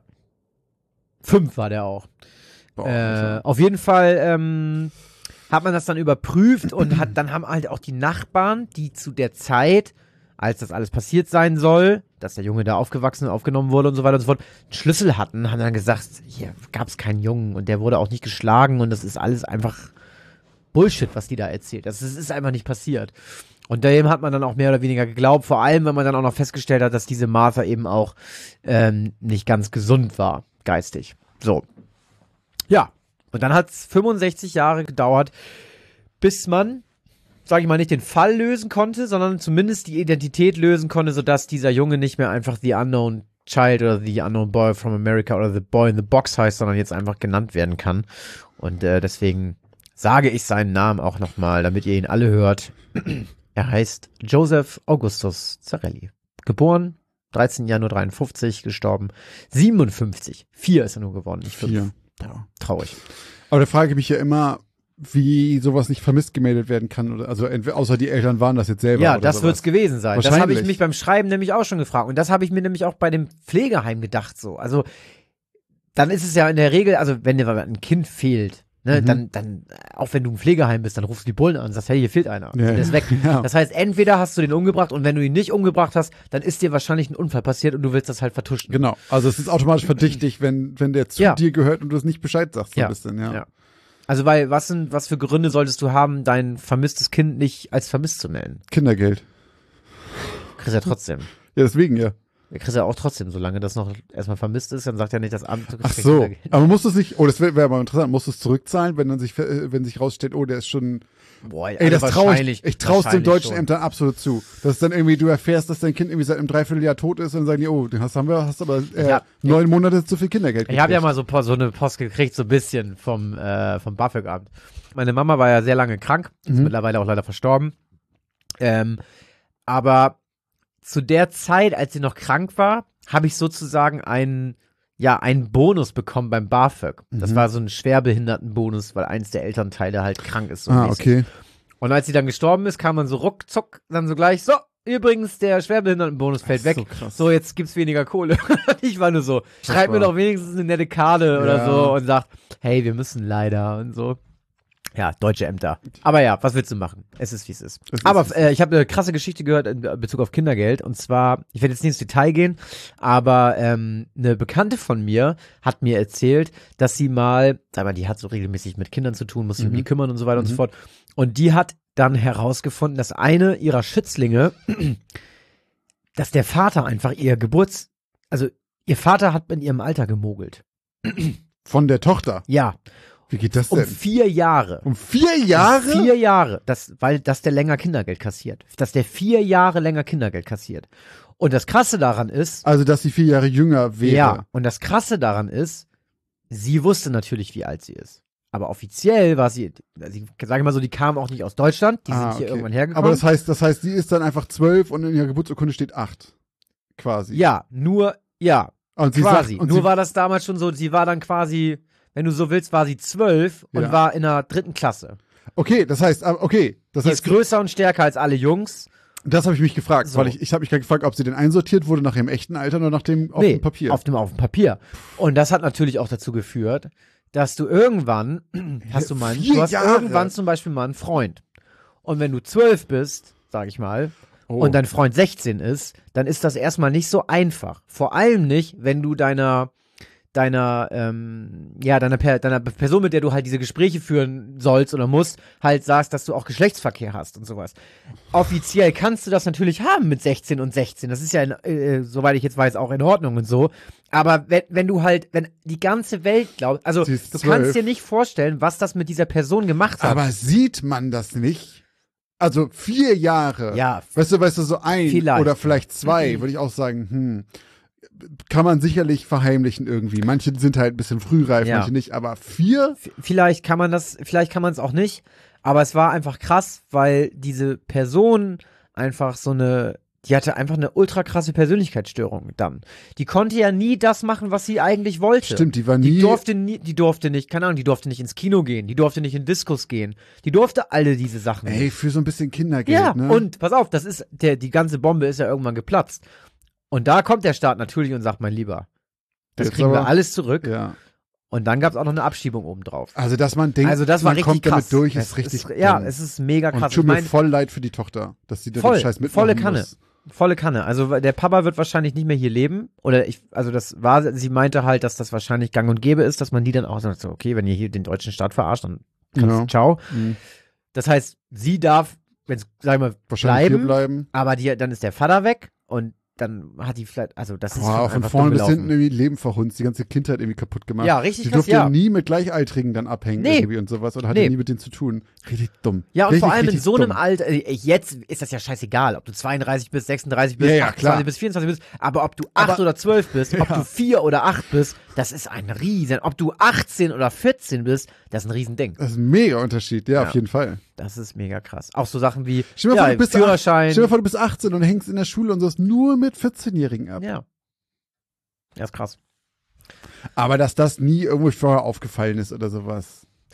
fünf war der auch. Boah, Äh, also- auf jeden Fall ähm, hat man das dann überprüft und hat, dann haben halt auch die Nachbarn, die zu der Zeit, als das alles passiert sein soll, dass der Junge da aufgewachsen und aufgenommen wurde und so weiter und so fort, einen Schlüssel hatten, haben dann gesagt, hier gab es keinen Jungen und der wurde auch nicht geschlagen und das ist alles einfach Bullshit, was die da erzählt. Das ist, ist einfach nicht passiert. Und dem hat man dann auch mehr oder weniger geglaubt, vor allem, wenn man dann auch noch festgestellt hat, dass diese Martha eben auch ähm, nicht ganz gesund war, geistig. So. Ja. Und dann hat es fünfundsechzig Jahre gedauert, bis man, sage ich mal, nicht den Fall lösen konnte, sondern zumindest die Identität lösen konnte, sodass dieser Junge nicht mehr einfach The Unknown Child oder The Unknown Boy from America oder The Boy in the Box heißt, sondern jetzt einfach genannt werden kann. Und äh, deswegen sage ich seinen Namen auch nochmal, damit ihr ihn alle hört. Er heißt Joseph Augustus Zarelli. Geboren dreizehnten Januar dreiundfünfzig, gestorben siebenundfünfzig. Vier ist er nur geworden, nicht fünf. Vier. Ja, traurig. Aber da frage ich mich ja immer, wie sowas nicht vermisst gemeldet werden kann. Oder, also entweder, außer die Eltern waren das jetzt selber. Ja, oder das sowas. wird's gewesen sein. Das Wahrscheinlich. habe ich mich beim Schreiben nämlich auch schon gefragt. Und das habe ich mir nämlich auch bei dem Pflegeheim gedacht so. Also dann ist es ja in der Regel, also wenn dir ein Kind fehlt, ne, Mhm. dann, dann, auch wenn du im Pflegeheim bist, dann rufst du die Bullen an und sagst, hey, hier fehlt einer. Ja. Der ist weg. Ja. Das heißt, entweder hast du den umgebracht und wenn du ihn nicht umgebracht hast, dann ist dir wahrscheinlich ein Unfall passiert und du willst das halt vertuschen. Genau. Also es ist automatisch verdächtig, wenn, wenn der zu Ja. dir gehört und du es nicht Bescheid sagst, so Ja. ein bisschen, ja. Ja. Also, weil, was sind, was für Gründe solltest du haben, dein vermisstes Kind nicht als vermisst zu melden? Kindergeld. Kriegst ja trotzdem. Ja, deswegen, ja. Der kriegst ja auch trotzdem, solange das noch erstmal vermisst ist, dann sagt ja nicht das Amt, du Ach kriegst so. Kindergeld. Aber musst du es nicht, oh, das wäre wär mal interessant, musst du es zurückzahlen, wenn dann sich, äh, wenn sich rausstellt, oh, der ist schon, Boah, ey, das traue ich, wahrscheinlich- ich traue es den wahrscheinlich deutschen schon. Ämtern absolut zu. Dass dann irgendwie, du erfährst, dass dein Kind irgendwie seit einem Dreivierteljahr tot ist und dann sagen die, oh, den hast, haben wir, hast aber äh, Ja. neun Monate zu viel Kindergeld Ich habe ja gekriegt. mal so, po- so eine Post gekriegt, so ein bisschen vom, äh, vom BAföG-Amt. Meine Mama war ja sehr lange krank, ist Mhm. mittlerweile auch leider verstorben. Ähm, aber zu der Zeit, als sie noch krank war, habe ich sozusagen einen, ja, einen Bonus bekommen beim BAföG. Das Mhm. war so ein Schwerbehindertenbonus, weil eins der Elternteile halt krank ist. So Ah, mäßig. okay. Und als sie dann gestorben ist, kam man so ruckzuck, dann so gleich, so, übrigens, der Schwerbehindertenbonus fällt weg. So krass. So, jetzt gibt's weniger Kohle. Ich war nur so, schreib mir war- doch wenigstens eine nette Karte oder Ja. so und sagt, hey, wir müssen leider und so. Ja, deutsche Ämter. Aber ja, was willst du machen? Es ist, wie es ist. Es ist, Aber wie es äh, ich habe eine krasse Geschichte gehört in Bezug auf Kindergeld. Und zwar, ich werde jetzt nicht ins Detail gehen, aber ähm, eine Bekannte von mir hat mir erzählt, dass sie mal, sag mal, die hat so regelmäßig mit Kindern zu tun, muss sich um Mhm. die kümmern und so weiter und so Mhm. fort. Und die hat dann herausgefunden, dass eine ihrer Schützlinge, dass der Vater einfach ihr Geburts, also ihr Vater hat in ihrem Alter gemogelt. Von der Tochter. Ja, Wie geht das um denn? vier Jahre. Um vier Jahre? Vier Jahre, das, weil dass der länger Kindergeld kassiert. Dass der vier Jahre länger Kindergeld kassiert. Und das Krasse daran ist, Also, dass sie vier Jahre jünger wäre. ja, und das Krasse daran ist, sie wusste natürlich, wie alt sie ist. Aber offiziell war sie, sie sage mal so, die kam auch nicht aus Deutschland, die Ah, sind hier okay. irgendwann hergekommen. Aber das heißt, das heißt, sie ist dann einfach zwölf und in ihrer Geburtsurkunde steht acht. Quasi. ja, nur, ja, Und sie quasi. sagt, und nur sie, war das damals schon so, sie war dann quasi, wenn du so willst, war sie zwölf und Ja. war in der dritten Klasse. okay, das heißt, ah, okay, das Die heißt, ist größer und stärker als alle Jungs. das habe ich mich gefragt, So. weil ich, ich habe mich gerade gefragt, ob sie denn einsortiert wurde nach ihrem echten Alter oder nach dem auf nee, dem Papier. Auf dem, auf dem Papier. Und das hat natürlich auch dazu geführt, dass du irgendwann, hast du mal, Vier du hast Jahre. irgendwann zum Beispiel mal einen Freund. Und wenn du zwölf bist, sag ich mal, Oh. und dein Freund sechzehn ist, dann ist das erstmal nicht so einfach. Vor allem nicht, wenn du deiner, deiner, ähm, ja, deiner, per, deiner Person, mit der du halt diese Gespräche führen sollst oder musst, halt sagst, dass du auch Geschlechtsverkehr hast und sowas. Offiziell kannst du das natürlich haben mit sechzehn und sechzehn. Das ist ja, in, äh, soweit ich jetzt weiß, auch in Ordnung und so. Aber wenn, wenn du halt, wenn die ganze Welt glaubt, also Sie du ist zwölf. kannst dir nicht vorstellen, was das mit dieser Person gemacht hat. Aber sieht man das nicht? Also vier Jahre. Ja. Weißt du, weißt du, so ein Vielleicht. oder vielleicht zwei, würde ich auch sagen, hm, kann man sicherlich verheimlichen irgendwie. Manche sind halt ein bisschen frühreif, Ja. manche nicht, aber vier? V- Vielleicht kann man das, vielleicht kann man es auch nicht, aber es war einfach krass, weil diese Person einfach so eine, die hatte einfach eine ultra krasse Persönlichkeitsstörung dann. Die konnte ja nie das machen, was sie eigentlich wollte. Stimmt, die war nie. Die durfte nie, die durfte nicht, keine Ahnung, die durfte nicht ins Kino gehen, die durfte nicht in Diskos gehen, die durfte alle diese Sachen Ey, nicht. für so ein bisschen Kindergeld, Ja, ne? und pass auf, das ist, der, die ganze Bombe ist ja irgendwann geplatzt. Und da kommt der Staat natürlich und sagt, mein Lieber, das Jetzt kriegen wir aber- alles zurück. Ja. Und dann gab es auch noch eine Abschiebung obendrauf. Also, dass man denkt, Also das war man richtig kommt krass. damit durch, Es ist richtig. ja, dumm. es ist mega Und krass. tut Ich mir mein, voll leid für die Tochter, dass sie da voll, den Scheiß mitmachen volle Kanne. muss. Volle Kanne. Also der Papa wird wahrscheinlich nicht mehr hier leben. Oder ich, also das war, sie meinte halt, dass das wahrscheinlich gang und gäbe ist, dass man die dann auch sagt, so, okay, wenn ihr hier den deutschen Staat verarscht, dann kannst Ja. du, ciao. Mhm. Das heißt, sie darf, wenn es, sag ich mal, Wahrscheinlich bleiben, hier bleiben. aber die, dann ist der Vater weg und dann hat die vielleicht, also das ist Boah, schon von einfach vorne dumm bis hinten gelaufen. irgendwie Leben verhunzt, die ganze Kindheit irgendwie kaputt gemacht. Ja, richtig Die krass, durfte ja. nie mit Gleichaltrigen dann abhängen Nee. irgendwie und sowas oder hatte Nee. nie mit denen zu tun. Richtig dumm. Ja, und richtig, vor allem in richtig so einem dumm. Alter, äh, jetzt ist das ja scheißegal, ob du zweiunddreißig bist, sechsunddreißig bist, Ja, ja, achtundzwanzig klar. bist, vierundzwanzig bist, aber ob du acht Aber- oder zwölf bist, ob Ja. du vier oder acht bist, das ist ein Riesen, ob du achtzehn oder vierzehn bist, das ist ein Riesending. Das ist ein mega Unterschied, ja, Ja. auf jeden Fall. Das ist mega krass. Auch so Sachen wie, Stell dir ja, vor, du bist Führerschein. Stell dir vor, du bist achtzehn und hängst in der Schule und sollst nur mit vierzehnjährigen ab. Ja. Ja, ist krass. Aber dass das nie irgendwo vorher aufgefallen ist oder sowas.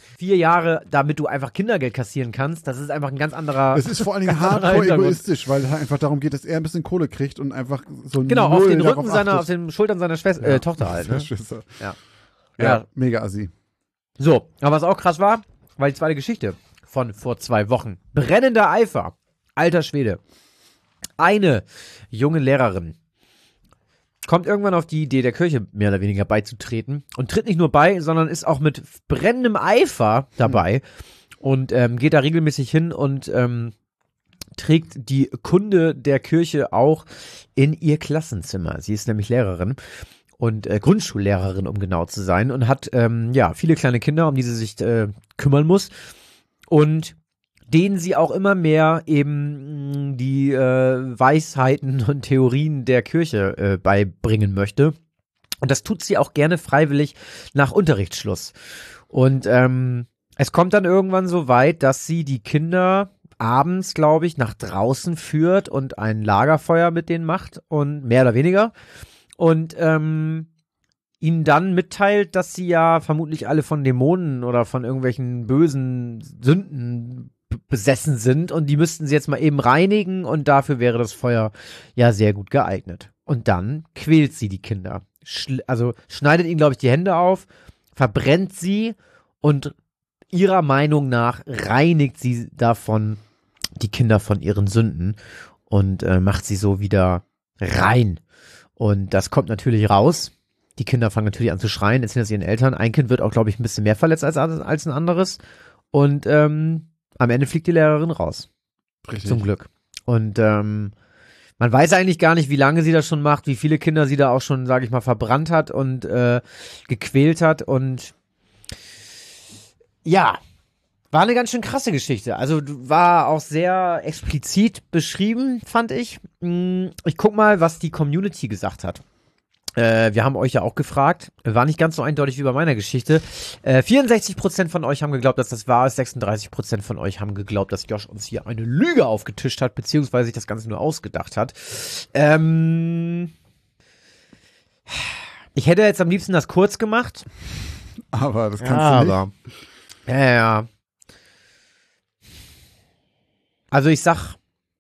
vier Jahre, damit du einfach Kindergeld kassieren kannst, das ist einfach ein ganz anderer. Es ist vor allen Dingen hardcore egoistisch, weil es einfach darum geht, dass er ein bisschen Kohle kriegt und einfach so ein Genau, Null auf den darauf Rücken seiner, achtet. auf den Schultern seiner Schwester, Ja, äh, Tochter halt, ne? Schwester. Ja. Ja, Ja. mega assi. So, aber was auch krass war, war die zweite Geschichte von vor zwei Wochen. Brennender Eifer. Alter Schwede. Eine junge Lehrerin kommt irgendwann auf die Idee, der Kirche mehr oder weniger beizutreten und tritt nicht nur bei, sondern ist auch mit brennendem Eifer dabei und ähm, geht da regelmäßig hin und ähm, trägt die Kunde der Kirche auch in ihr Klassenzimmer. Sie ist nämlich Lehrerin und äh, Grundschullehrerin, um genau zu sein, und hat ähm, ja viele kleine Kinder, um die sie sich äh, kümmern muss und denen sie auch immer mehr eben mh, die äh, Weisheiten und Theorien der Kirche äh, beibringen möchte. Und das tut sie auch gerne freiwillig nach Unterrichtsschluss. Und ähm, es kommt dann irgendwann so weit, dass sie die Kinder abends, glaube ich, nach draußen führt und ein Lagerfeuer mit denen macht und mehr oder weniger. Und ähm, ihnen dann mitteilt, dass sie ja vermutlich alle von Dämonen oder von irgendwelchen bösen Sünden b- besessen sind und die müssten sie jetzt mal eben reinigen und dafür wäre das Feuer ja sehr gut geeignet. Und dann quält sie die Kinder. Schl- also schneidet ihnen, glaube ich, die Hände auf, verbrennt sie und ihrer Meinung nach reinigt sie davon die Kinder von ihren Sünden und äh, macht sie so wieder rein. Und das kommt natürlich raus. Die Kinder fangen natürlich an zu schreien, erzählen das ihren Eltern. Ein Kind wird auch, glaube ich, ein bisschen mehr verletzt als, als ein anderes. Und ähm, am Ende fliegt die Lehrerin raus. Richtig. Zum Glück. Und ähm, man weiß eigentlich gar nicht, wie lange sie das schon macht, wie viele Kinder sie da auch schon, sage ich mal, verbrannt hat und äh, gequält hat. Und ja, war eine ganz schön krasse Geschichte. Also war auch sehr explizit beschrieben, fand ich. Ich guck mal, was die Community gesagt hat. Äh, wir haben euch ja auch gefragt. War nicht ganz so eindeutig wie bei meiner Geschichte. Äh, vierundsechzig Prozent von euch haben geglaubt, dass das wahr ist. sechsunddreißig Prozent von euch haben geglaubt, dass Josh uns hier eine Lüge aufgetischt hat, beziehungsweise sich das Ganze nur ausgedacht hat. Ähm, ich hätte jetzt am liebsten das kurz gemacht. Aber das kannst Ja, du nicht. aber ja, ja. Also ich sag,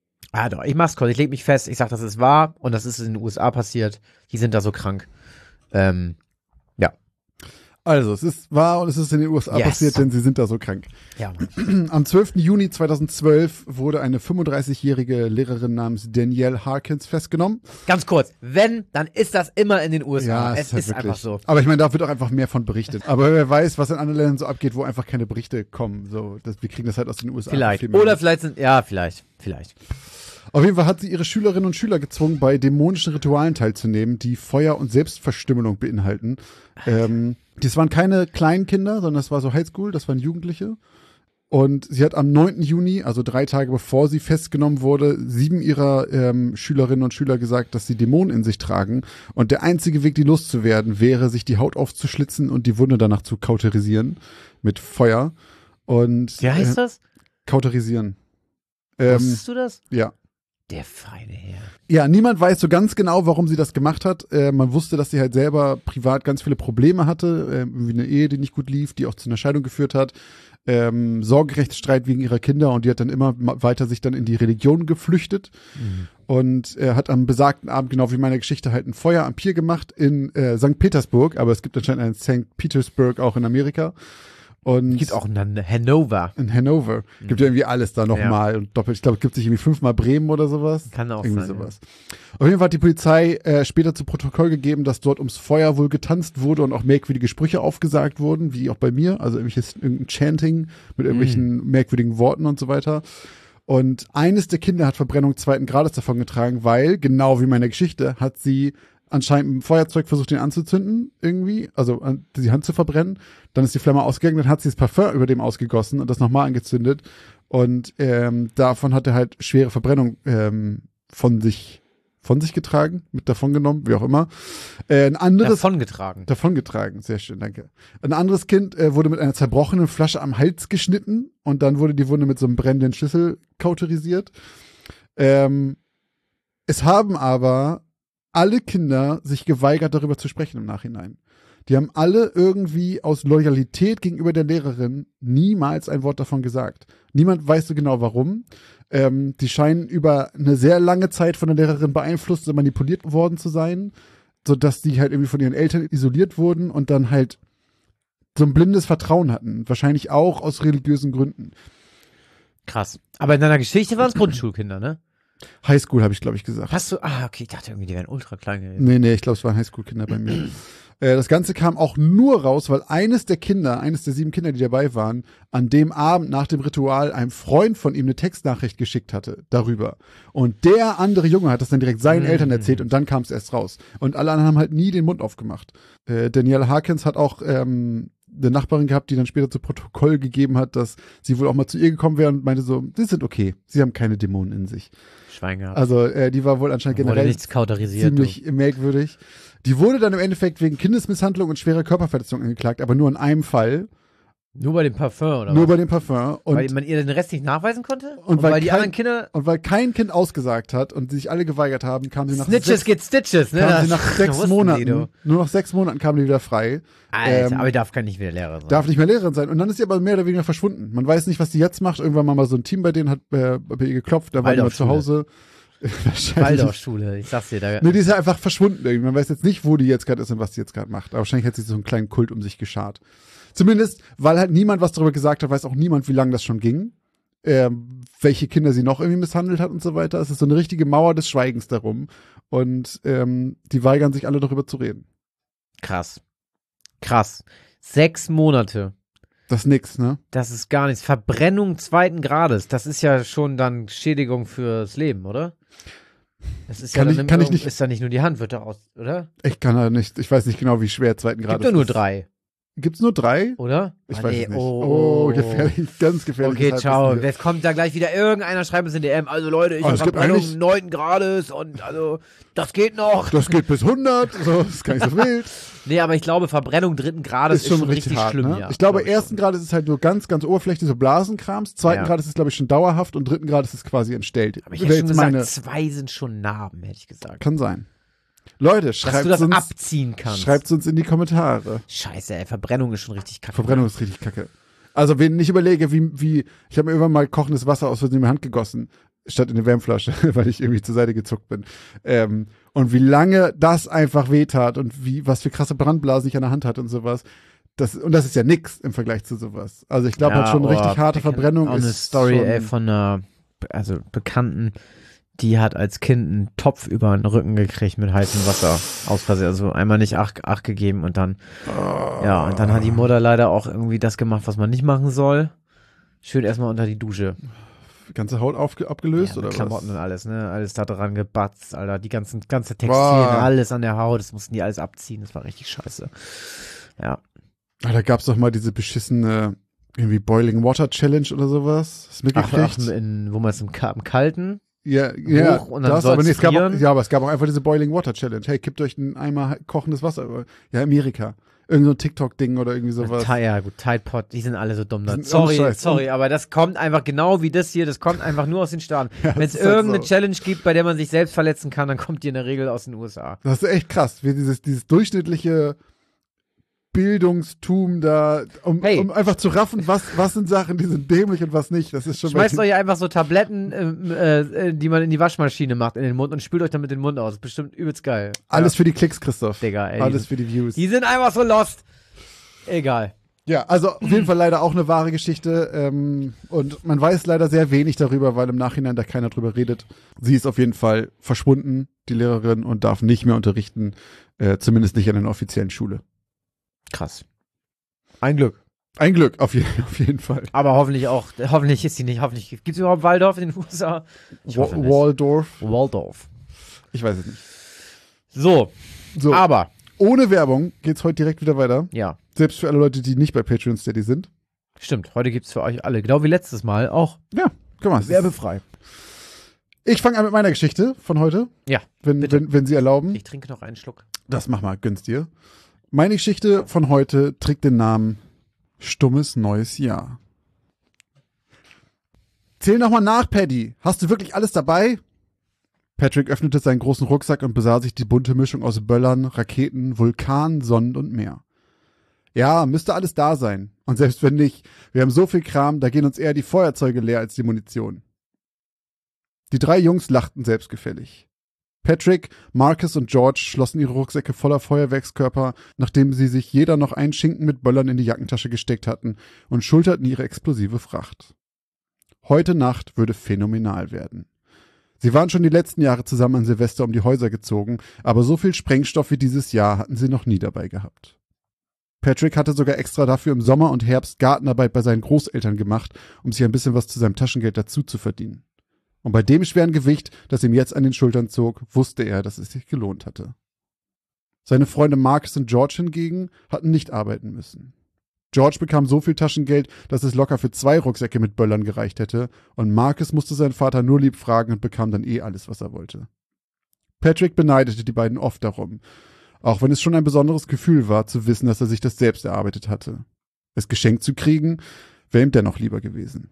ah doch, ich mach's kurz, ich leg mich fest, ich sag, das ist wahr und das ist in den U S A passiert. Die sind da so krank. Ähm, ja. Also, es ist wahr und es ist in den U S A Yes. passiert, denn sie sind da so krank. Ja, Mann. Am zwölften Juni zweitausendzwölf wurde eine fünfunddreißigjährige Lehrerin namens Danielle Harkins festgenommen. Ganz kurz, wenn, dann ist das immer in den U S A. es es halt ist einfach so. Aber ich meine, da wird auch einfach mehr von berichtet. Aber wer weiß, was in anderen Ländern so abgeht, wo einfach keine Berichte kommen. So, das, wir kriegen das halt aus den U S A. Vielleicht. viel mehr Oder mit. vielleicht sind, ja, vielleicht, vielleicht. Auf jeden Fall hat sie ihre Schülerinnen und Schüler gezwungen, bei dämonischen Ritualen teilzunehmen, die Feuer- und Selbstverstümmelung beinhalten. Ähm, das waren keine kleinen Kinder, sondern das war so Highschool, das waren Jugendliche. Und sie hat am neunten Juni, also drei Tage bevor sie festgenommen wurde, sieben ihrer ähm, Schülerinnen und Schüler gesagt, dass sie Dämonen in sich tragen. Und der einzige Weg, die loszuwerden, wäre, sich die Haut aufzuschlitzen und die Wunde danach zu kauterisieren mit Feuer. Und Wie heißt äh, das? kauterisieren. Ähm, Wusstest du das? ja. Der feine Herr. Ja, niemand weiß so ganz genau, warum sie das gemacht hat. Äh, man wusste, dass sie halt selber privat ganz viele Probleme hatte, äh, irgendwie eine Ehe, die nicht gut lief, die auch zu einer Scheidung geführt hat, ähm, Sorgerechtsstreit wegen ihrer Kinder und die hat dann immer ma- weiter sich dann in die Religion geflüchtet Mhm. und äh, hat am besagten Abend, genau wie meine Geschichte, halt ein Feuer am Pier gemacht in äh, Sankt Petersburg, aber es gibt anscheinend einen Sankt Petersburg auch in Amerika. Und Gibt auch einen Hannover. in Hannover. Gibt ja irgendwie alles da nochmal und doppelt. Ich glaube, es gibt sich irgendwie fünfmal Bremen oder sowas. Kann auch Irgendwie sein, sowas. Auf jeden Fall hat die Polizei äh, später zu Protokoll gegeben, dass dort ums Feuer wohl getanzt wurde und auch merkwürdige Sprüche aufgesagt wurden, wie auch bei mir. Also irgendwelches irgendein Chanting mit irgendwelchen Mm. merkwürdigen Worten und so weiter. Und eines der Kinder hat Verbrennung zweiten Grades davongetragen, weil, genau wie in meiner Geschichte, hat sie anscheinend mit dem Feuerzeug versucht, den anzuzünden, irgendwie, also an- die Hand zu verbrennen. Dann ist die Flamme ausgegangen, dann hat sie das Parfum über dem ausgegossen und das nochmal angezündet. Und ähm, davon hat er halt schwere Verbrennung ähm, von sich von sich getragen, mit davongenommen, wie auch immer. Äh, ein anderes Davongetragen. davongetragen, sehr schön, danke. Ein anderes Kind äh, wurde mit einer zerbrochenen Flasche am Hals geschnitten und dann wurde die Wunde mit so einem brennenden Schlüssel kauterisiert. Ähm, es haben aber alle Kinder sich geweigert, darüber zu sprechen im Nachhinein. Die haben alle irgendwie aus Loyalität gegenüber der Lehrerin niemals ein Wort davon gesagt. Niemand weiß so genau warum. Ähm, die scheinen über eine sehr lange Zeit von der Lehrerin beeinflusst und manipuliert worden zu sein, sodass die halt irgendwie von ihren Eltern isoliert wurden und dann halt so ein blindes Vertrauen hatten. Wahrscheinlich auch aus religiösen Gründen. Krass. Aber in deiner Geschichte waren es Grundschulkinder, ne? Highschool habe ich, glaube ich, gesagt. Hast du, ah, okay, ich dachte irgendwie, die wären ultra klein gewesen. Nee, nee, ich glaube, es waren Highschool-Kinder bei mir. äh, das Ganze kam auch nur raus, weil eines der Kinder, eines der sieben Kinder, die dabei waren, an dem Abend nach dem Ritual einem Freund von ihm eine Textnachricht geschickt hatte darüber. Und der andere Junge hat das dann direkt seinen Mhm. Eltern erzählt und dann kam es erst raus. Und alle anderen haben halt nie den Mund aufgemacht. Äh, Danielle Harkins hat auch ähm, eine Nachbarin gehabt, die dann später zu Protokoll gegeben hat, dass sie wohl auch mal zu ihr gekommen wäre und meinte so, die sind okay, sie haben keine Dämonen in sich. Schwein gehabt. Also äh, die war wohl anscheinend Wurde generell nichts kauterisiert. ziemlich merkwürdig. Die wurde dann im Endeffekt wegen Kindesmisshandlung und schwerer Körperverletzung angeklagt, aber nur in einem Fall, Nur bei dem Parfum, oder nur was? bei dem Parfum. Und, Weil man ihr den Rest nicht nachweisen konnte? Und weil weil die kein- anderen Kinder. und weil kein Kind ausgesagt hat und sich alle geweigert haben, kam sie nach Snitches sechs, get Stitches, ne? kam sie Das nach sechs wussten Monaten, die, du. nur nach sechs Monaten kam die wieder frei. Alter, Ähm, aber die darf gar nicht wieder Lehrer sein. Darf nicht mehr Lehrerin sein. Und dann ist sie aber mehr oder weniger verschwunden. Man weiß nicht, was die jetzt macht. Irgendwann war mal so ein Team bei denen, hat äh, bei ihr geklopft, da war die mal zu Hause. Wahrscheinlich. Waldorfschule, ich sag's dir. Da, Nee, die ist ja einfach verschwunden irgendwie. Man weiß jetzt nicht, wo die jetzt gerade ist und was die jetzt gerade macht. Aber wahrscheinlich hat sie so einen kleinen Kult um sich geschart. Zumindest, weil halt niemand was darüber gesagt hat, weiß auch niemand, wie lange das schon ging. Ähm, welche Kinder sie noch irgendwie misshandelt hat und so weiter. Es ist so eine richtige Mauer des Schweigens darum. Und ähm, die weigern sich alle darüber zu reden. Krass. Krass. Sechs Monate. Das ist nix, ne? Das ist gar nichts. Verbrennung zweiten Grades. Das ist ja schon dann Schädigung fürs Leben, oder? Das ist Kann ja ich- dann im kann ich Irg- nicht- Ist da nicht nur die Hand, wird da aus, oder? Ich kann da nicht, ich weiß nicht genau, wie schwer zweiten Grades Gibt doch nur ist. drei, Gibt's nur drei? oder? Ich Ah, weiß nee, es nicht. Oh, Oh, gefährlich, ganz gefährlich. Okay, ciao. Jetzt kommt da gleich wieder irgendeiner, schreibt uns in D M. Also Leute, ich Oh, habe es gibt Verbrennung eigentlich- neunten Grades und also, das geht noch. Das geht bis hundert, so, das ist gar nicht so wild. Nee, aber ich glaube, Verbrennung dritten Grades ist schon richtig, hart, schlimm, ne? ja. Ich glaube, Glaub ersten schon. Grad ist es halt nur ganz, ganz oberflächlich, so Blasenkrams. Zweiten Ja. Grad ist es, glaube ich, schon dauerhaft und dritten Grad ist es quasi entstellt. Aber ich Wäre hätte schon jetzt gesagt, meine- zwei sind schon Narben, hätte ich gesagt. Kann sein. Leute, Dass schreibt du das uns, abziehen kannst. schreibt uns in die Kommentare. Scheiße, ey, Verbrennung ist schon richtig kacke. Verbrennung ist richtig kacke. Also, wenn ich überlege, wie, wie, ich habe mir irgendwann mal kochendes Wasser aus Versehen in die Hand gegossen, statt in eine Wärmflasche, weil ich irgendwie zur Seite gezuckt bin. Ähm, und wie lange das einfach wehtat und wie, was für krasse Brandblasen ich an der Hand hatte und sowas. Das, und das ist ja nix im Vergleich zu sowas. Also, ich glaube Ja, halt schon, oh, richtig harte ich kenn Verbrennung auch eine ist Story, schon, ey, von einer, also Bekannten, die hat als Kind einen Topf über den Rücken gekriegt mit heißem Wasser aus Versehen, also einmal nicht acht, acht gegeben und dann, oh, ja, und dann hat die Mutter leider auch irgendwie das gemacht, was man nicht machen soll. Schön erstmal unter die Dusche. ganze Haut aufge, abgelöst Ja, oder mit Klamotten was? und alles, ne, alles da dran gebatzt, Alter, die ganzen, ganze Textilien, Boah. alles an der Haut, das mussten die alles abziehen, das war richtig scheiße. Ja. Ah, da gab's doch mal diese beschissene, irgendwie Boiling Water Challenge oder sowas. Hast du Ach, mitgekriegt? ach, in, wo man es im, Ka- im Kalten, Ja, ja, hoch und dann das, aber soll's nee, es gab auch, frieren. ja, aber es gab auch einfach diese Boiling Water Challenge. Hey, kippt euch einen Eimer kochendes Wasser über. Ja, Amerika. Irgend so ein TikTok-Ding oder irgendwie sowas. Ti- ja, gut, Tide Pod, die sind alle so dumm da. Die sind Sorry, ohne Scheiß. sorry, aber das kommt einfach genau wie das hier, das kommt einfach nur aus den Staaten. Ja, Wenn es das ist halt irgendeine so. Challenge gibt, bei der man sich selbst verletzen kann, dann kommt die in der Regel aus den U S A. Das ist echt krass, wie dieses, dieses durchschnittliche Bildungstum da, um, Hey. um einfach zu raffen, was, was sind Sachen, die sind dämlich und was nicht. Das ist schon Schmeißt bei- euch einfach so Tabletten, ähm, äh, die man in die Waschmaschine macht, in den Mund und spült euch damit den Mund aus. Das ist bestimmt übelst geil. alles für die Klicks, Christoph. Digga, ey, Alles die- für die Views. Die sind einfach so lost. Egal. Ja, also auf jeden Fall leider auch eine wahre Geschichte. Ähm, und man weiß leider sehr wenig darüber, weil im Nachhinein da keiner drüber redet. Sie ist auf jeden Fall verschwunden, die Lehrerin, und darf nicht mehr unterrichten, äh, zumindest nicht an einer offiziellen Schule. Krass. Ein Glück. Ein Glück, auf, je auf jeden Fall. Aber hoffentlich auch, hoffentlich ist sie nicht, hoffentlich, gibt es überhaupt Waldorf in den U S A? Ich Wa hoffe nicht. Waldorf, Waldorf. ich weiß es nicht. So, So, aber, ohne Werbung geht's heute direkt wieder weiter. ja. Selbst für alle Leute, die nicht bei Patreon Steady sind. Stimmt, heute gibt's für euch alle, genau wie letztes Mal, auch Ja, guck mal. es ist- werbefrei. Ich fange an mit meiner Geschichte von heute. Ja, wenn, bitte. wenn, wenn Sie erlauben. Ich trinke noch einen Schluck. Das mach mal, gönn's dir. Meine Geschichte von heute trägt den Namen Stummes neues Jahr. Zähl nochmal nach, Paddy. Hast du wirklich alles dabei? Patrick öffnete seinen großen Rucksack und besah sich die bunte Mischung aus Böllern, Raketen, Vulkan, Sonnen und Meer. Ja, müsste alles da sein. Und selbst wenn nicht, wir haben so viel Kram, da gehen uns eher die Feuerzeuge leer als die Munition. Die drei Jungs lachten selbstgefällig. Patrick, Marcus und George schlossen ihre Rucksäcke voller Feuerwerkskörper, nachdem sie sich jeder noch einen Schinken mit Böllern in die Jackentasche gesteckt hatten, und schulterten ihre explosive Fracht. Heute Nacht würde phänomenal werden. Sie waren schon die letzten Jahre zusammen an Silvester um die Häuser gezogen, aber so viel Sprengstoff wie dieses Jahr hatten sie noch nie dabei gehabt. Patrick hatte sogar extra dafür im Sommer und Herbst Gartenarbeit bei seinen Großeltern gemacht, um sich ein bisschen was zu seinem Taschengeld dazu zu verdienen. Und bei dem schweren Gewicht, das ihm jetzt an den Schultern zog, wusste er, dass es sich gelohnt hatte. Seine Freunde Marcus und George hingegen hatten nicht arbeiten müssen. George bekam so viel Taschengeld, dass es locker für zwei Rucksäcke mit Böllern gereicht hätte, und Marcus musste seinen Vater nur lieb fragen und bekam dann eh alles, was er wollte. Patrick beneidete die beiden oft darum, auch wenn es schon ein besonderes Gefühl war, zu wissen, dass er sich das selbst erarbeitet hatte. Es geschenkt zu kriegen, wäre ihm dennoch lieber gewesen.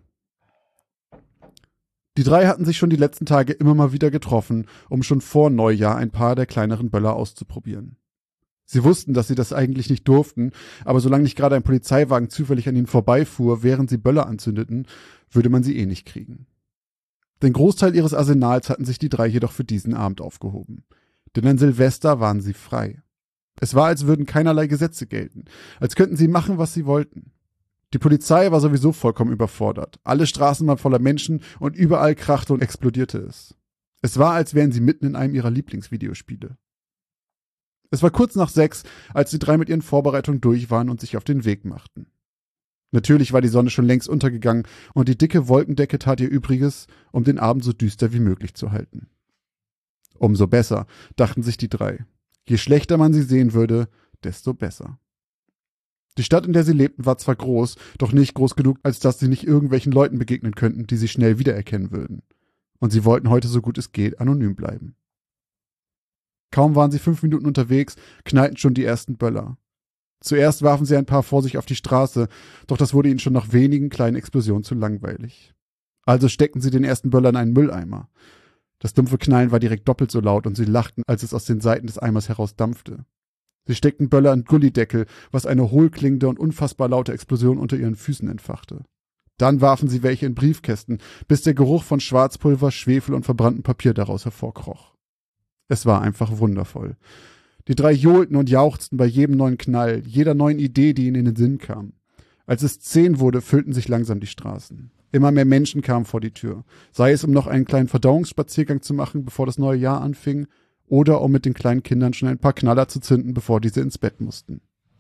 Die drei hatten sich schon die letzten Tage immer mal wieder getroffen, um schon vor Neujahr ein paar der kleineren Böller auszuprobieren. Sie wussten, dass sie das eigentlich nicht durften, aber solange nicht gerade ein Polizeiwagen zufällig an ihnen vorbeifuhr, während sie Böller anzündeten, würde man sie eh nicht kriegen. Den Großteil ihres Arsenals hatten sich die drei jedoch für diesen Abend aufgehoben. Denn an Silvester waren sie frei. Es war, als würden keinerlei Gesetze gelten, als könnten sie machen, was sie wollten. Die Polizei war sowieso vollkommen überfordert. Alle Straßen waren voller Menschen und überall krachte und explodierte es. Es war, als wären sie mitten in einem ihrer Lieblingsvideospiele. Es war kurz nach sechs, als die drei mit ihren Vorbereitungen durch waren und sich auf den Weg machten. Natürlich war die Sonne schon längst untergegangen und die dicke Wolkendecke tat ihr Übriges, um den Abend so düster wie möglich zu halten. Umso besser, dachten sich die drei. Je schlechter man sie sehen würde, desto besser. Die Stadt, in der sie lebten, war zwar groß, doch nicht groß genug, als dass sie nicht irgendwelchen Leuten begegnen könnten, die sie schnell wiedererkennen würden. Und sie wollten heute so gut es geht anonym bleiben. Kaum waren sie fünf Minuten unterwegs, knallten schon die ersten Böller. Zuerst warfen sie ein paar vor sich auf die Straße, doch das wurde ihnen schon nach wenigen kleinen Explosionen zu langweilig. Also steckten sie den ersten Böller in einen Mülleimer. Das dumpfe Knallen war direkt doppelt so laut und sie lachten, als es aus den Seiten des Eimers herausdampfte. Sie steckten Böller in Gullideckel, was eine hohlklingende und unfassbar laute Explosion unter ihren Füßen entfachte. Dann warfen sie welche in Briefkästen, bis der Geruch von Schwarzpulver, Schwefel und verbranntem Papier daraus hervorkroch. Es war einfach wundervoll. Die drei johlten und jauchzten bei jedem neuen Knall, jeder neuen Idee, die ihnen in den Sinn kam. Als es zehn wurde, füllten sich langsam die Straßen. Immer mehr Menschen kamen vor die Tür, sei es um noch einen kleinen Verdauungsspaziergang zu machen, bevor das neue Jahr anfing, oder um mit den kleinen Kindern schon ein paar Knaller zu zünden, bevor diese ins Bett mussten.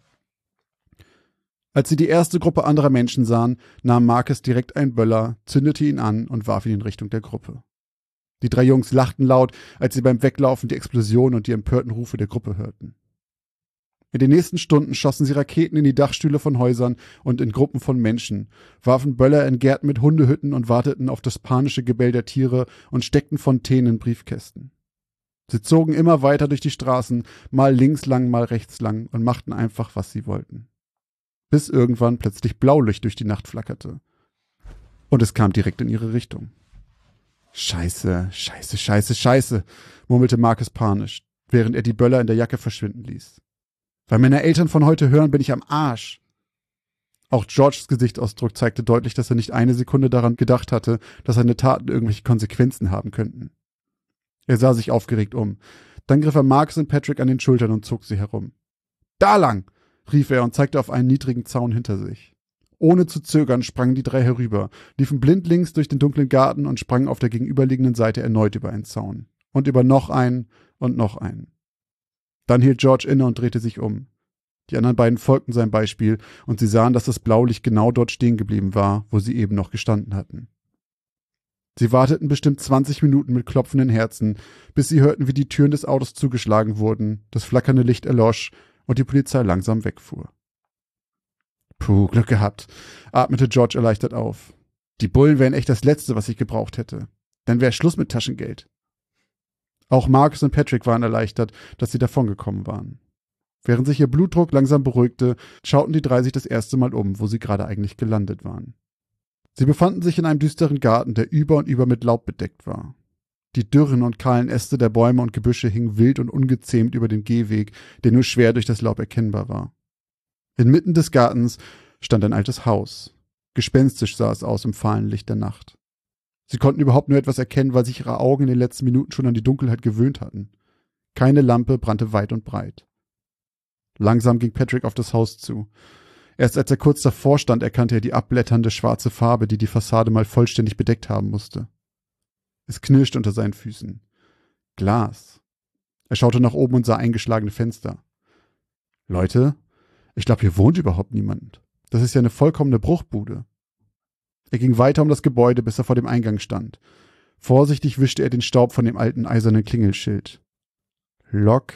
Als sie die erste Gruppe anderer Menschen sahen, nahm Marcus direkt einen Böller, zündete ihn an und warf ihn in Richtung der Gruppe. Die drei Jungs lachten laut, als sie beim Weglaufen die Explosion und die empörten Rufe der Gruppe hörten. In den nächsten Stunden schossen sie Raketen in die Dachstühle von Häusern und in Gruppen von Menschen, warfen Böller in Gärten mit Hundehütten und warteten auf das panische Gebell der Tiere und steckten Fontänen in Briefkästen. Sie zogen immer weiter durch die Straßen, mal links lang, mal rechts lang und machten einfach, was sie wollten. Bis irgendwann plötzlich Blaulicht durch die Nacht flackerte. Und es kam direkt in ihre Richtung. Scheiße, scheiße, scheiße, scheiße, murmelte Marcus panisch, während er die Böller in der Jacke verschwinden ließ. Weil meine Eltern von heute hören, bin ich am Arsch. Auch Georges Gesichtsausdruck zeigte deutlich, dass er nicht eine Sekunde daran gedacht hatte, dass seine Taten irgendwelche Konsequenzen haben könnten. Er sah sich aufgeregt um. Dann griff er Marcus und Patrick an den Schultern und zog sie herum. Da lang! Rief er und zeigte auf einen niedrigen Zaun hinter sich. Ohne zu zögern sprangen die drei herüber, liefen blindlings durch den dunklen Garten und sprangen auf der gegenüberliegenden Seite erneut über einen Zaun. Und über noch einen und noch einen. Dann hielt George inne und drehte sich um. Die anderen beiden folgten seinem Beispiel und sie sahen, dass das Blaulicht genau dort stehen geblieben war, wo sie eben noch gestanden hatten. Sie warteten bestimmt zwanzig Minuten mit klopfenden Herzen, bis sie hörten, wie die Türen des Autos zugeschlagen wurden, das flackernde Licht erlosch und die Polizei langsam wegfuhr. Puh, Glück gehabt, atmete George erleichtert auf. Die Bullen wären echt das Letzte, was ich gebraucht hätte. Dann wäre Schluss mit Taschengeld. Auch Marcus und Patrick waren erleichtert, dass sie davongekommen waren. Während sich ihr Blutdruck langsam beruhigte, schauten die drei sich das erste Mal um, wo sie gerade eigentlich gelandet waren. Sie befanden sich in einem düsteren Garten, der über und über mit Laub bedeckt war. Die dürren und kahlen Äste der Bäume und Gebüsche hingen wild und ungezähmt über den Gehweg, der nur schwer durch das Laub erkennbar war. Inmitten des Gartens stand ein altes Haus. Gespenstisch sah es aus im fahlen Licht der Nacht. Sie konnten überhaupt nur etwas erkennen, weil sich ihre Augen in den letzten Minuten schon an die Dunkelheit gewöhnt hatten. Keine Lampe brannte weit und breit. Langsam ging Patrick auf das Haus zu. Erst als er kurz davor stand, erkannte er die abblätternde schwarze Farbe, die die Fassade mal vollständig bedeckt haben musste. Es knirschte unter seinen Füßen. Glas. Er schaute nach oben und sah eingeschlagene Fenster. Leute, ich glaube, hier wohnt überhaupt niemand. Das ist ja eine vollkommene Bruchbude. Er ging weiter um das Gebäude, bis er vor dem Eingang stand. Vorsichtig wischte er den Staub von dem alten eisernen Klingelschild. Lock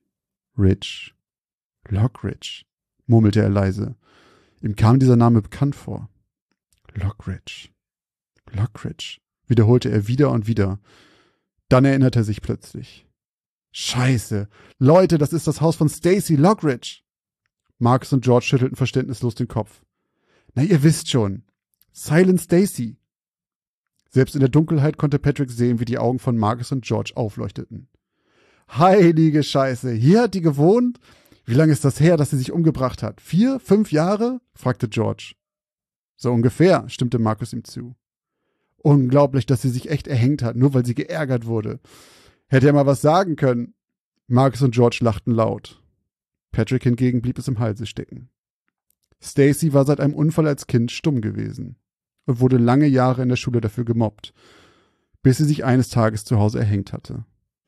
Ridge. Lockridge, murmelte er leise. Ihm kam dieser Name bekannt vor. Lockridge. Lockridge, wiederholte er wieder und wieder. Dann erinnerte er sich plötzlich. Scheiße, Leute, das ist das Haus von Stacy Lockridge. Marcus und George schüttelten verständnislos den Kopf. Na, ihr wisst schon. Silent Stacy. Selbst in der Dunkelheit konnte Patrick sehen, wie die Augen von Marcus und George aufleuchteten. Heilige Scheiße, hier hat die gewohnt? Wie lange ist das her, dass sie sich umgebracht hat? Vier, fünf Jahre? Fragte George. So ungefähr, stimmte Marcus ihm zu. Unglaublich, dass sie sich echt erhängt hat, nur weil sie geärgert wurde. Hätte er mal was sagen können. Marcus und George lachten laut. Patrick hingegen blieb es im Halse stecken. Stacy war seit einem Unfall als Kind stumm gewesen und wurde lange Jahre in der Schule dafür gemobbt, bis sie sich eines Tages zu Hause erhängt hatte.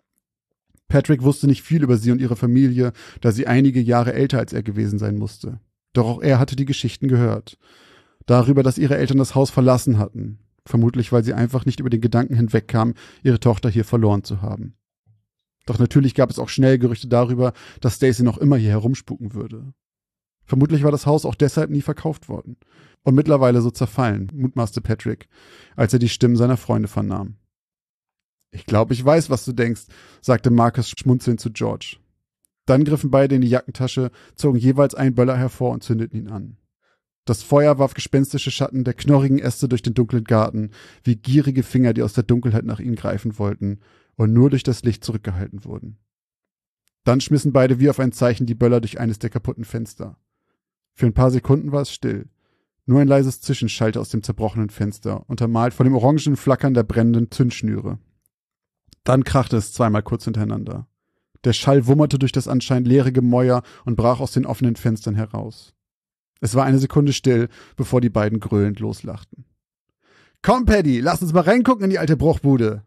Patrick wusste nicht viel über sie und ihre Familie, da sie einige Jahre älter als er gewesen sein musste. Doch auch er hatte die Geschichten gehört. Darüber, dass ihre Eltern das Haus verlassen hatten. Vermutlich, weil sie einfach nicht über den Gedanken hinwegkamen, ihre Tochter hier verloren zu haben. Doch natürlich gab es auch schnell Gerüchte darüber, dass Stacy noch immer hier herumspuken würde. Vermutlich war das Haus auch deshalb nie verkauft worden. Und mittlerweile so zerfallen, mutmaßte Patrick, als er die Stimmen seiner Freunde vernahm. Ich glaube, ich weiß, was du denkst, sagte Marcus schmunzelnd zu George. Dann griffen beide in die Jackentasche, zogen jeweils einen Böller hervor und zündeten ihn an. Das Feuer warf gespenstische Schatten der knorrigen Äste durch den dunklen Garten, wie gierige Finger, die aus der Dunkelheit nach ihnen greifen wollten und nur durch das Licht zurückgehalten wurden. Dann schmissen beide wie auf ein Zeichen die Böller durch eines der kaputten Fenster. Für ein paar Sekunden war es still. Nur ein leises Zischen schallte aus dem zerbrochenen Fenster, untermalt von dem orangenen Flackern der brennenden Zündschnüre. Dann krachte es zweimal kurz hintereinander. Der Schall wummerte durch das anscheinend leere Gemäuer und brach aus den offenen Fenstern heraus. Es war eine Sekunde still, bevor die beiden gröhlend loslachten. »Komm, Paddy, lass uns mal reingucken in die alte Bruchbude!«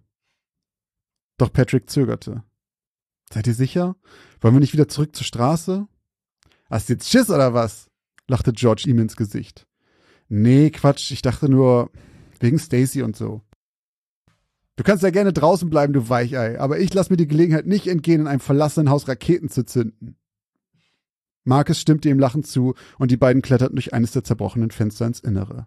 Doch Patrick zögerte. »Seid ihr sicher? Wollen wir nicht wieder zurück zur Straße?« »Hast du jetzt Schiss oder was?« lachte George ihm ins Gesicht. »Nee, Quatsch, ich dachte nur, wegen Stacy und so.« »Du kannst ja gerne draußen bleiben, du Weichei, aber ich lass mir die Gelegenheit nicht entgehen, in einem verlassenen Haus Raketen zu zünden.« Marcus stimmte ihm lachend zu und die beiden kletterten durch eines der zerbrochenen Fenster ins Innere.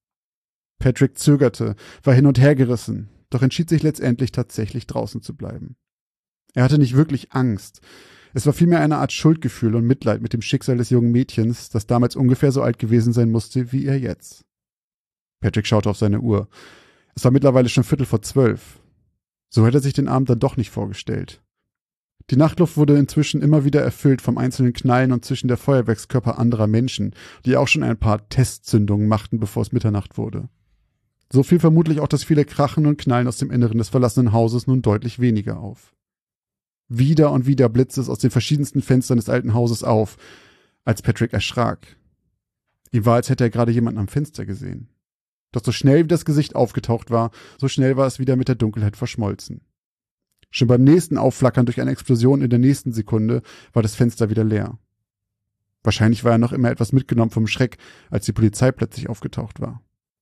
Patrick zögerte, war hin und her gerissen, doch entschied sich letztendlich tatsächlich draußen zu bleiben. Er hatte nicht wirklich Angst. Es war vielmehr eine Art Schuldgefühl und Mitleid mit dem Schicksal des jungen Mädchens, das damals ungefähr so alt gewesen sein musste wie er jetzt. Patrick schaute auf seine Uhr. Es war mittlerweile schon Viertel vor zwölf. So hätte er sich den Abend dann doch nicht vorgestellt. Die Nachtluft wurde inzwischen immer wieder erfüllt vom einzelnen Knallen und Zischen der Feuerwerkskörper anderer Menschen, die auch schon ein paar Testzündungen machten, bevor es Mitternacht wurde. So fiel vermutlich auch das viele Krachen und Knallen aus dem Inneren des verlassenen Hauses nun deutlich weniger auf. Wieder und wieder blitzte es aus den verschiedensten Fenstern des alten Hauses auf, als Patrick erschrak. Ihm war, als hätte er gerade jemanden am Fenster gesehen. Doch so schnell wie das Gesicht aufgetaucht war, so schnell war es wieder mit der Dunkelheit verschmolzen. Schon beim nächsten Aufflackern durch eine Explosion in der nächsten Sekunde war das Fenster wieder leer. Wahrscheinlich war er noch immer etwas mitgenommen vom Schreck, als die Polizei plötzlich aufgetaucht war.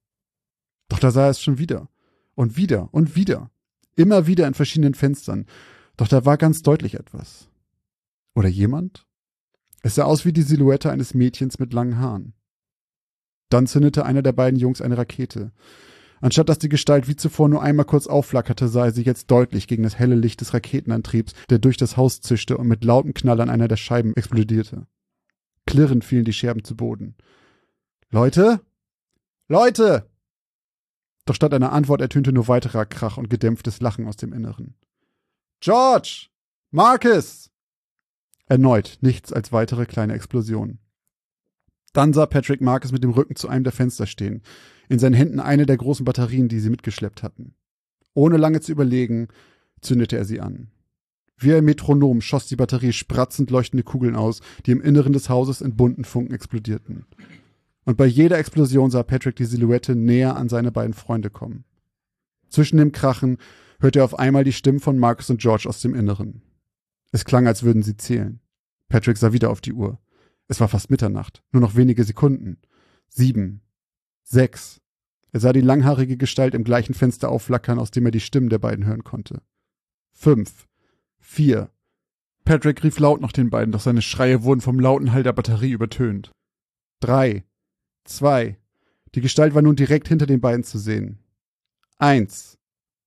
Doch da sah er es schon wieder. Und wieder und wieder. Immer wieder in verschiedenen Fenstern. Doch da war ganz deutlich etwas. Oder jemand? Es sah aus wie die Silhouette eines Mädchens mit langen Haaren. Dann zündete einer der beiden Jungs eine Rakete. Anstatt dass die Gestalt wie zuvor nur einmal kurz aufflackerte, sah er sie jetzt deutlich gegen das helle Licht des Raketenantriebs, der durch das Haus zischte und mit lautem Knall an einer der Scheiben explodierte. Klirrend fielen die Scherben zu Boden. »Leute? Leute!« Doch statt einer Antwort ertönte nur weiterer Krach und gedämpftes Lachen aus dem Inneren. »George! Marcus!« Erneut nichts als weitere kleine Explosionen. Dann sah Patrick Marcus mit dem Rücken zu einem der Fenster stehen, in seinen Händen eine der großen Batterien, die sie mitgeschleppt hatten. Ohne lange zu überlegen, zündete er sie an. Wie ein Metronom schoss die Batterie spratzend leuchtende Kugeln aus, die im Inneren des Hauses in bunten Funken explodierten. Und bei jeder Explosion sah Patrick die Silhouette näher an seine beiden Freunde kommen. Zwischen dem Krachen hörte er auf einmal die Stimmen von Marcus und George aus dem Inneren. Es klang, als würden sie zählen. Patrick sah wieder auf die Uhr. Es war fast Mitternacht, nur noch wenige Sekunden. Sieben. Sechs. Er sah die langhaarige Gestalt im gleichen Fenster aufflackern, aus dem er die Stimmen der beiden hören konnte. Fünf. Vier. Patrick rief laut nach den beiden, doch seine Schreie wurden vom lauten Hall der Batterie übertönt. Drei. Zwei. Die Gestalt war nun direkt hinter den beiden zu sehen. Eins.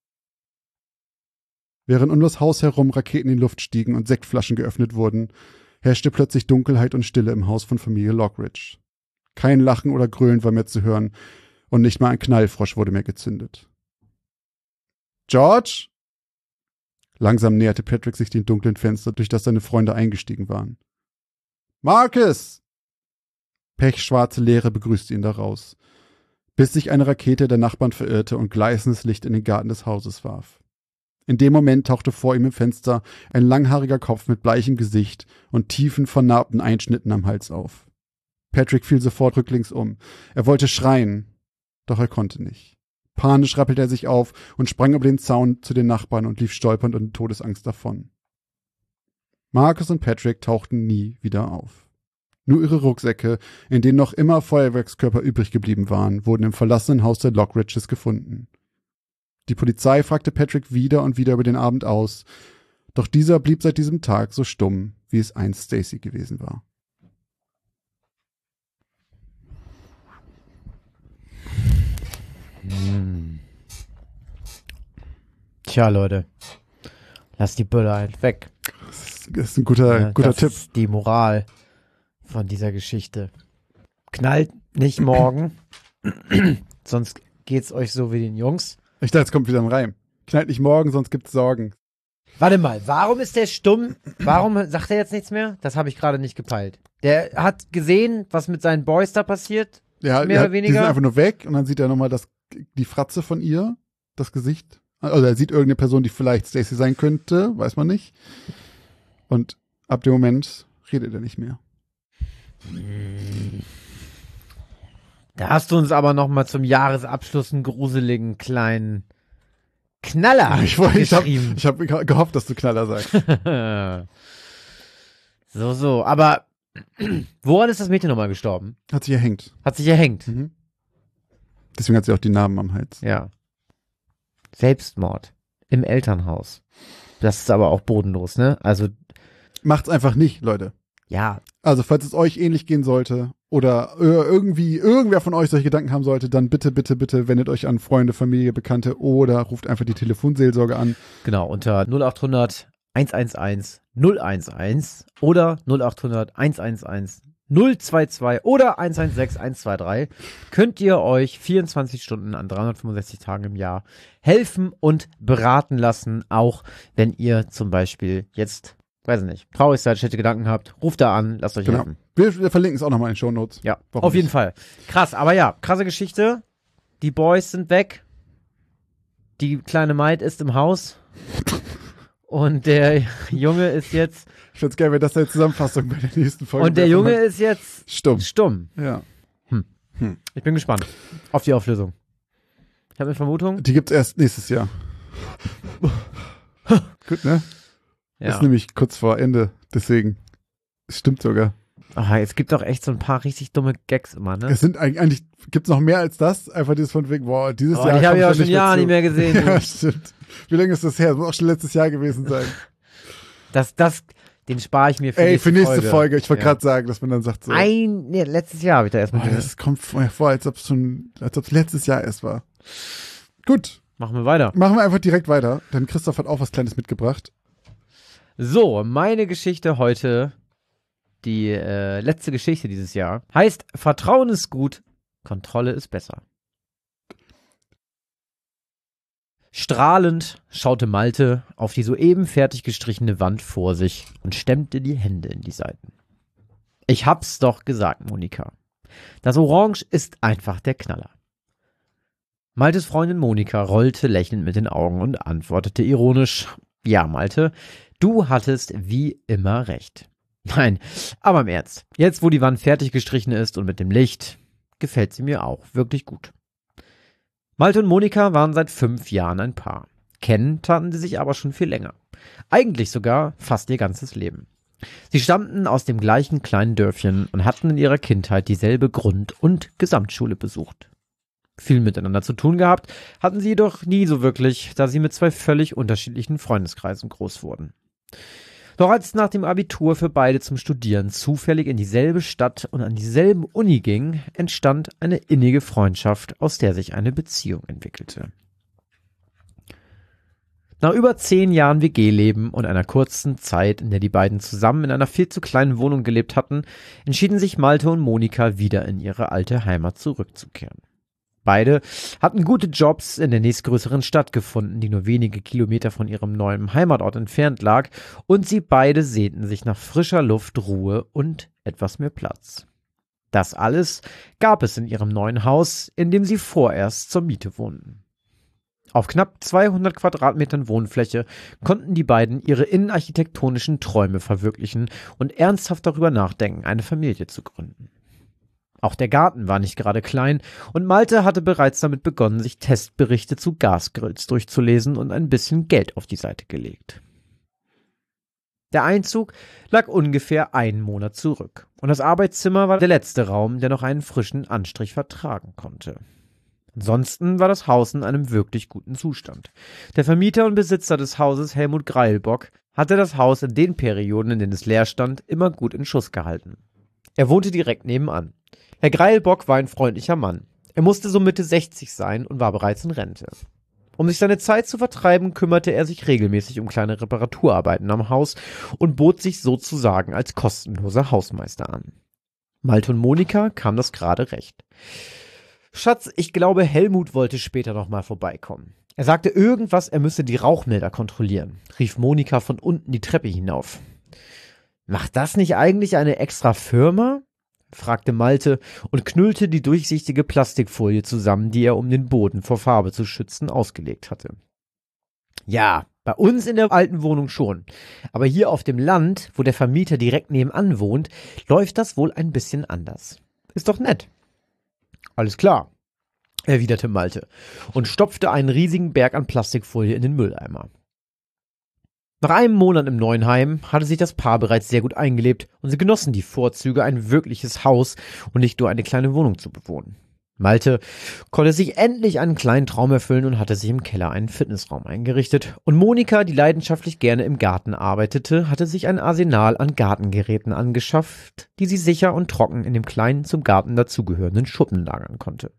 Während um das Haus herum Raketen in die Luft stiegen und Sektflaschen geöffnet wurden, herrschte plötzlich Dunkelheit und Stille im Haus von Familie Lockridge. Kein Lachen oder Grölen war mehr zu hören und nicht mal ein Knallfrosch wurde mehr gezündet. »George?« Langsam näherte Patrick sich dem dunklen Fenster, durch das seine Freunde eingestiegen waren. »Marcus!« Pechschwarze Leere begrüßte ihn daraus, bis sich eine Rakete der Nachbarn verirrte und gleißendes Licht in den Garten des Hauses warf. In dem Moment tauchte vor ihm im Fenster ein langhaariger Kopf mit bleichem Gesicht und tiefen, vernarbten Einschnitten am Hals auf. Patrick fiel sofort rücklings um. Er wollte schreien, doch er konnte nicht. Panisch rappelte er sich auf und sprang über den Zaun zu den Nachbarn und lief stolpernd und in Todesangst davon. Marcus und Patrick tauchten nie wieder auf. Nur ihre Rucksäcke, in denen noch immer Feuerwerkskörper übrig geblieben waren, wurden im verlassenen Haus der Lockridges gefunden. Die Polizei fragte Patrick wieder und wieder über den Abend aus, doch dieser blieb seit diesem Tag so stumm, wie es einst Stacy gewesen war. Hm. Tja, Leute, lass die Böller halt weg. Das ist, das ist ein guter, ja, guter das Tipp. Ist die Moral von dieser Geschichte. Knallt nicht morgen, sonst geht's euch so wie den Jungs. Ich dachte, es kommt wieder ein Reim. Knallt nicht morgen, sonst gibt's Sorgen. Warte mal, warum ist der stumm? Warum sagt er jetzt nichts mehr? Das habe ich gerade nicht gepeilt. Der hat gesehen, was mit seinen Boys da passiert, Ja, mehr ja, oder weniger. Die sind einfach nur weg und dann sieht er nochmal das, die Fratze von ihr, das Gesicht. Also er sieht irgendeine Person, die vielleicht Stacy sein könnte, weiß man nicht. Und ab dem Moment redet er nicht mehr. Da hast du uns aber noch mal zum Jahresabschluss einen gruseligen kleinen Knaller Ich, wollte- ich habe geschrieben. ich hab ge- gehofft, dass du Knaller sagst. so, so. Aber woran ist das Mädchen nochmal gestorben? Hat sich erhängt. Hat sich erhängt. Mhm. Deswegen hat sie auch die Narben am Hals. Ja. Selbstmord. Im Elternhaus. Das ist aber auch bodenlos, ne? Also, Macht's einfach nicht, Leute. ja. Also, falls es euch ähnlich gehen sollte oder äh, irgendwie irgendwer von euch solche Gedanken haben sollte, dann bitte, bitte, bitte wendet euch an Freunde, Familie, Bekannte oder ruft einfach die Telefonseelsorge an. Genau, unter null acht hundert eins eins eins null eins eins oder null acht hundert eins eins eins null zwei zwei oder eins eins sechs eins zwei drei könnt ihr euch vierundzwanzig Stunden an dreihundertfünfundsechzig Tagen im Jahr helfen und beraten lassen, auch wenn ihr zum Beispiel jetzt, weiß ich nicht, traurig seid, schlechte Gedanken habt, ruft da an, lasst euch Genau. helfen. Wir, wir verlinken es auch nochmal in den Shownotes. Ja, Warum auf jeden nicht? Fall. Krass, aber ja, krasse Geschichte. Die Boys sind weg. Die kleine Maid ist im Haus. Und der Junge ist jetzt Ich find's geil, wenn das eine Zusammenfassung bei der nächsten Folge und der wäre. Junge ist jetzt Stumm. stumm. Ja. Ich bin gespannt auf die Auflösung. Ich habe eine Vermutung. Die gibt's erst nächstes Jahr. Gut, ne? Das Ja. ist nämlich kurz vor Ende. Deswegen. Es stimmt sogar. Ach, es gibt doch echt so ein paar richtig dumme Gags immer, ne? Es sind eigentlich, eigentlich gibt's noch mehr als das. Einfach dieses von wegen, boah, dieses Oh, Jahr. ich habe komm ja da schon Jahre dazu. nicht mehr gesehen. Ja, stimmt. Wie lange ist das her? Das muss auch schon letztes Jahr gewesen sein. Das, das, den spare ich mir für Ey, nächste für nächste Folge. Folge. Ich wollte Ja. gerade sagen, dass man dann sagt so. Ein, nee, letztes Jahr habe ich da erstmal Boah, das kommt vorher vor, als ob es schon, als ob es letztes Jahr erst war. Gut, Machen wir weiter. machen wir einfach direkt weiter. Denn Christoph hat auch was Kleines mitgebracht. So, meine Geschichte heute, die äh, letzte Geschichte dieses Jahr, heißt Vertrauen ist gut, Kontrolle ist besser. Strahlend schaute Malte auf die soeben fertig gestrichene Wand vor sich und stemmte die Hände in die Seiten. Ich hab's doch gesagt, Monika. Das Orange ist einfach der Knaller. Maltes Freundin Monika rollte lächelnd mit den Augen und antwortete ironisch: Ja, Malte, du hattest wie immer recht. Nein, aber im Ernst, jetzt wo die Wand fertig gestrichen ist und mit dem Licht, gefällt sie mir auch wirklich gut. Malte und Monika waren seit fünf Jahren ein Paar. Kennen taten sie sich aber schon viel länger. Eigentlich sogar fast ihr ganzes Leben. Sie stammten aus dem gleichen kleinen Dörfchen und hatten in ihrer Kindheit dieselbe Grund- und Gesamtschule besucht. Viel miteinander zu tun gehabt hatten sie jedoch nie so wirklich, da sie mit zwei völlig unterschiedlichen Freundeskreisen groß wurden. Doch als es nach dem Abitur für beide zum Studieren zufällig in dieselbe Stadt und an dieselben Uni ging, entstand eine innige Freundschaft, aus der sich eine Beziehung entwickelte. Nach über zehn Jahren W G-Leben und einer kurzen Zeit, in der die beiden zusammen in einer viel zu kleinen Wohnung gelebt hatten, entschieden sich Malte und Monika wieder in ihre alte Heimat zurückzukehren. Beide hatten gute Jobs in der nächstgrößeren Stadt gefunden, die nur wenige Kilometer von ihrem neuen Heimatort entfernt lag, und sie beide sehnten sich nach frischer Luft, Ruhe und etwas mehr Platz. Das alles gab es in ihrem neuen Haus, in dem sie vorerst zur Miete wohnten. Auf knapp zweihundert Quadratmetern Wohnfläche konnten die beiden ihre innenarchitektonischen Träume verwirklichen und ernsthaft darüber nachdenken, eine Familie zu gründen. Auch der Garten war nicht gerade klein und Malte hatte bereits damit begonnen, sich Testberichte zu Gasgrills durchzulesen und ein bisschen Geld auf die Seite gelegt. Der Einzug lag ungefähr einen Monat zurück und das Arbeitszimmer war der letzte Raum, der noch einen frischen Anstrich vertragen konnte. Ansonsten war das Haus in einem wirklich guten Zustand. Der Vermieter und Besitzer des Hauses, Helmut Greilbock, hatte das Haus in den Perioden, in denen es leer stand, immer gut in Schuss gehalten. Er wohnte direkt nebenan. Herr Greilbock war ein freundlicher Mann. Er musste so Mitte sechzig sein und war bereits in Rente. Um sich seine Zeit zu vertreiben, kümmerte er sich regelmäßig um kleine Reparaturarbeiten am Haus und bot sich sozusagen als kostenloser Hausmeister an. Malte und Monika kam das gerade recht. Schatz, ich glaube, Helmut wollte später noch mal vorbeikommen. Er sagte irgendwas, er müsse die Rauchmelder kontrollieren, rief Monika von unten die Treppe hinauf. Macht das nicht eigentlich eine extra Firma? Fragte Malte und knüllte die durchsichtige Plastikfolie zusammen, die er, um den Boden vor Farbe zu schützen, ausgelegt hatte. Ja, bei uns in der alten Wohnung schon. Aber hier auf dem Land, wo der Vermieter direkt nebenan wohnt, läuft das wohl ein bisschen anders. Ist doch nett. Alles klar, erwiderte Malte und stopfte einen riesigen Berg an Plastikfolie in den Mülleimer. Nach einem Monat im neuen Heim hatte sich das Paar bereits sehr gut eingelebt und sie genossen die Vorzüge, ein wirkliches Haus und nicht nur eine kleine Wohnung zu bewohnen. Malte konnte sich endlich einen kleinen Traum erfüllen und hatte sich im Keller einen Fitnessraum eingerichtet. Und Monika, die leidenschaftlich gerne im Garten arbeitete, hatte sich ein Arsenal an Gartengeräten angeschafft, die sie sicher und trocken in dem kleinen zum Garten dazugehörenden Schuppen lagern konnte.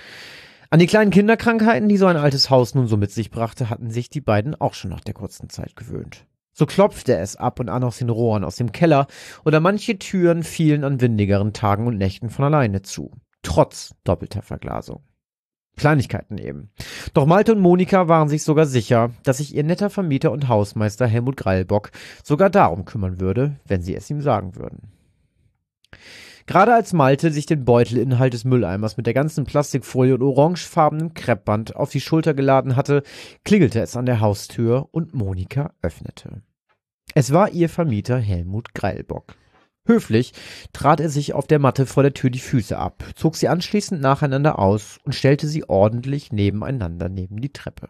An die kleinen Kinderkrankheiten, die so ein altes Haus nun so mit sich brachte, hatten sich die beiden auch schon nach der kurzen Zeit gewöhnt. So klopfte es ab und an aus den Rohren aus dem Keller oder manche Türen fielen an windigeren Tagen und Nächten von alleine zu, trotz doppelter Verglasung. Kleinigkeiten eben. Doch Malte und Monika waren sich sogar sicher, dass sich ihr netter Vermieter und Hausmeister Helmut Greilbock sogar darum kümmern würde, wenn sie es ihm sagen würden. Gerade als Malte sich den Beutelinhalt des Mülleimers mit der ganzen Plastikfolie und orangefarbenem Kreppband auf die Schulter geladen hatte, klingelte es an der Haustür und Monika öffnete. Es war ihr Vermieter Helmut Greilbock. Höflich trat er sich auf der Matte vor der Tür die Füße ab, zog sie anschließend nacheinander aus und stellte sie ordentlich nebeneinander neben die Treppe.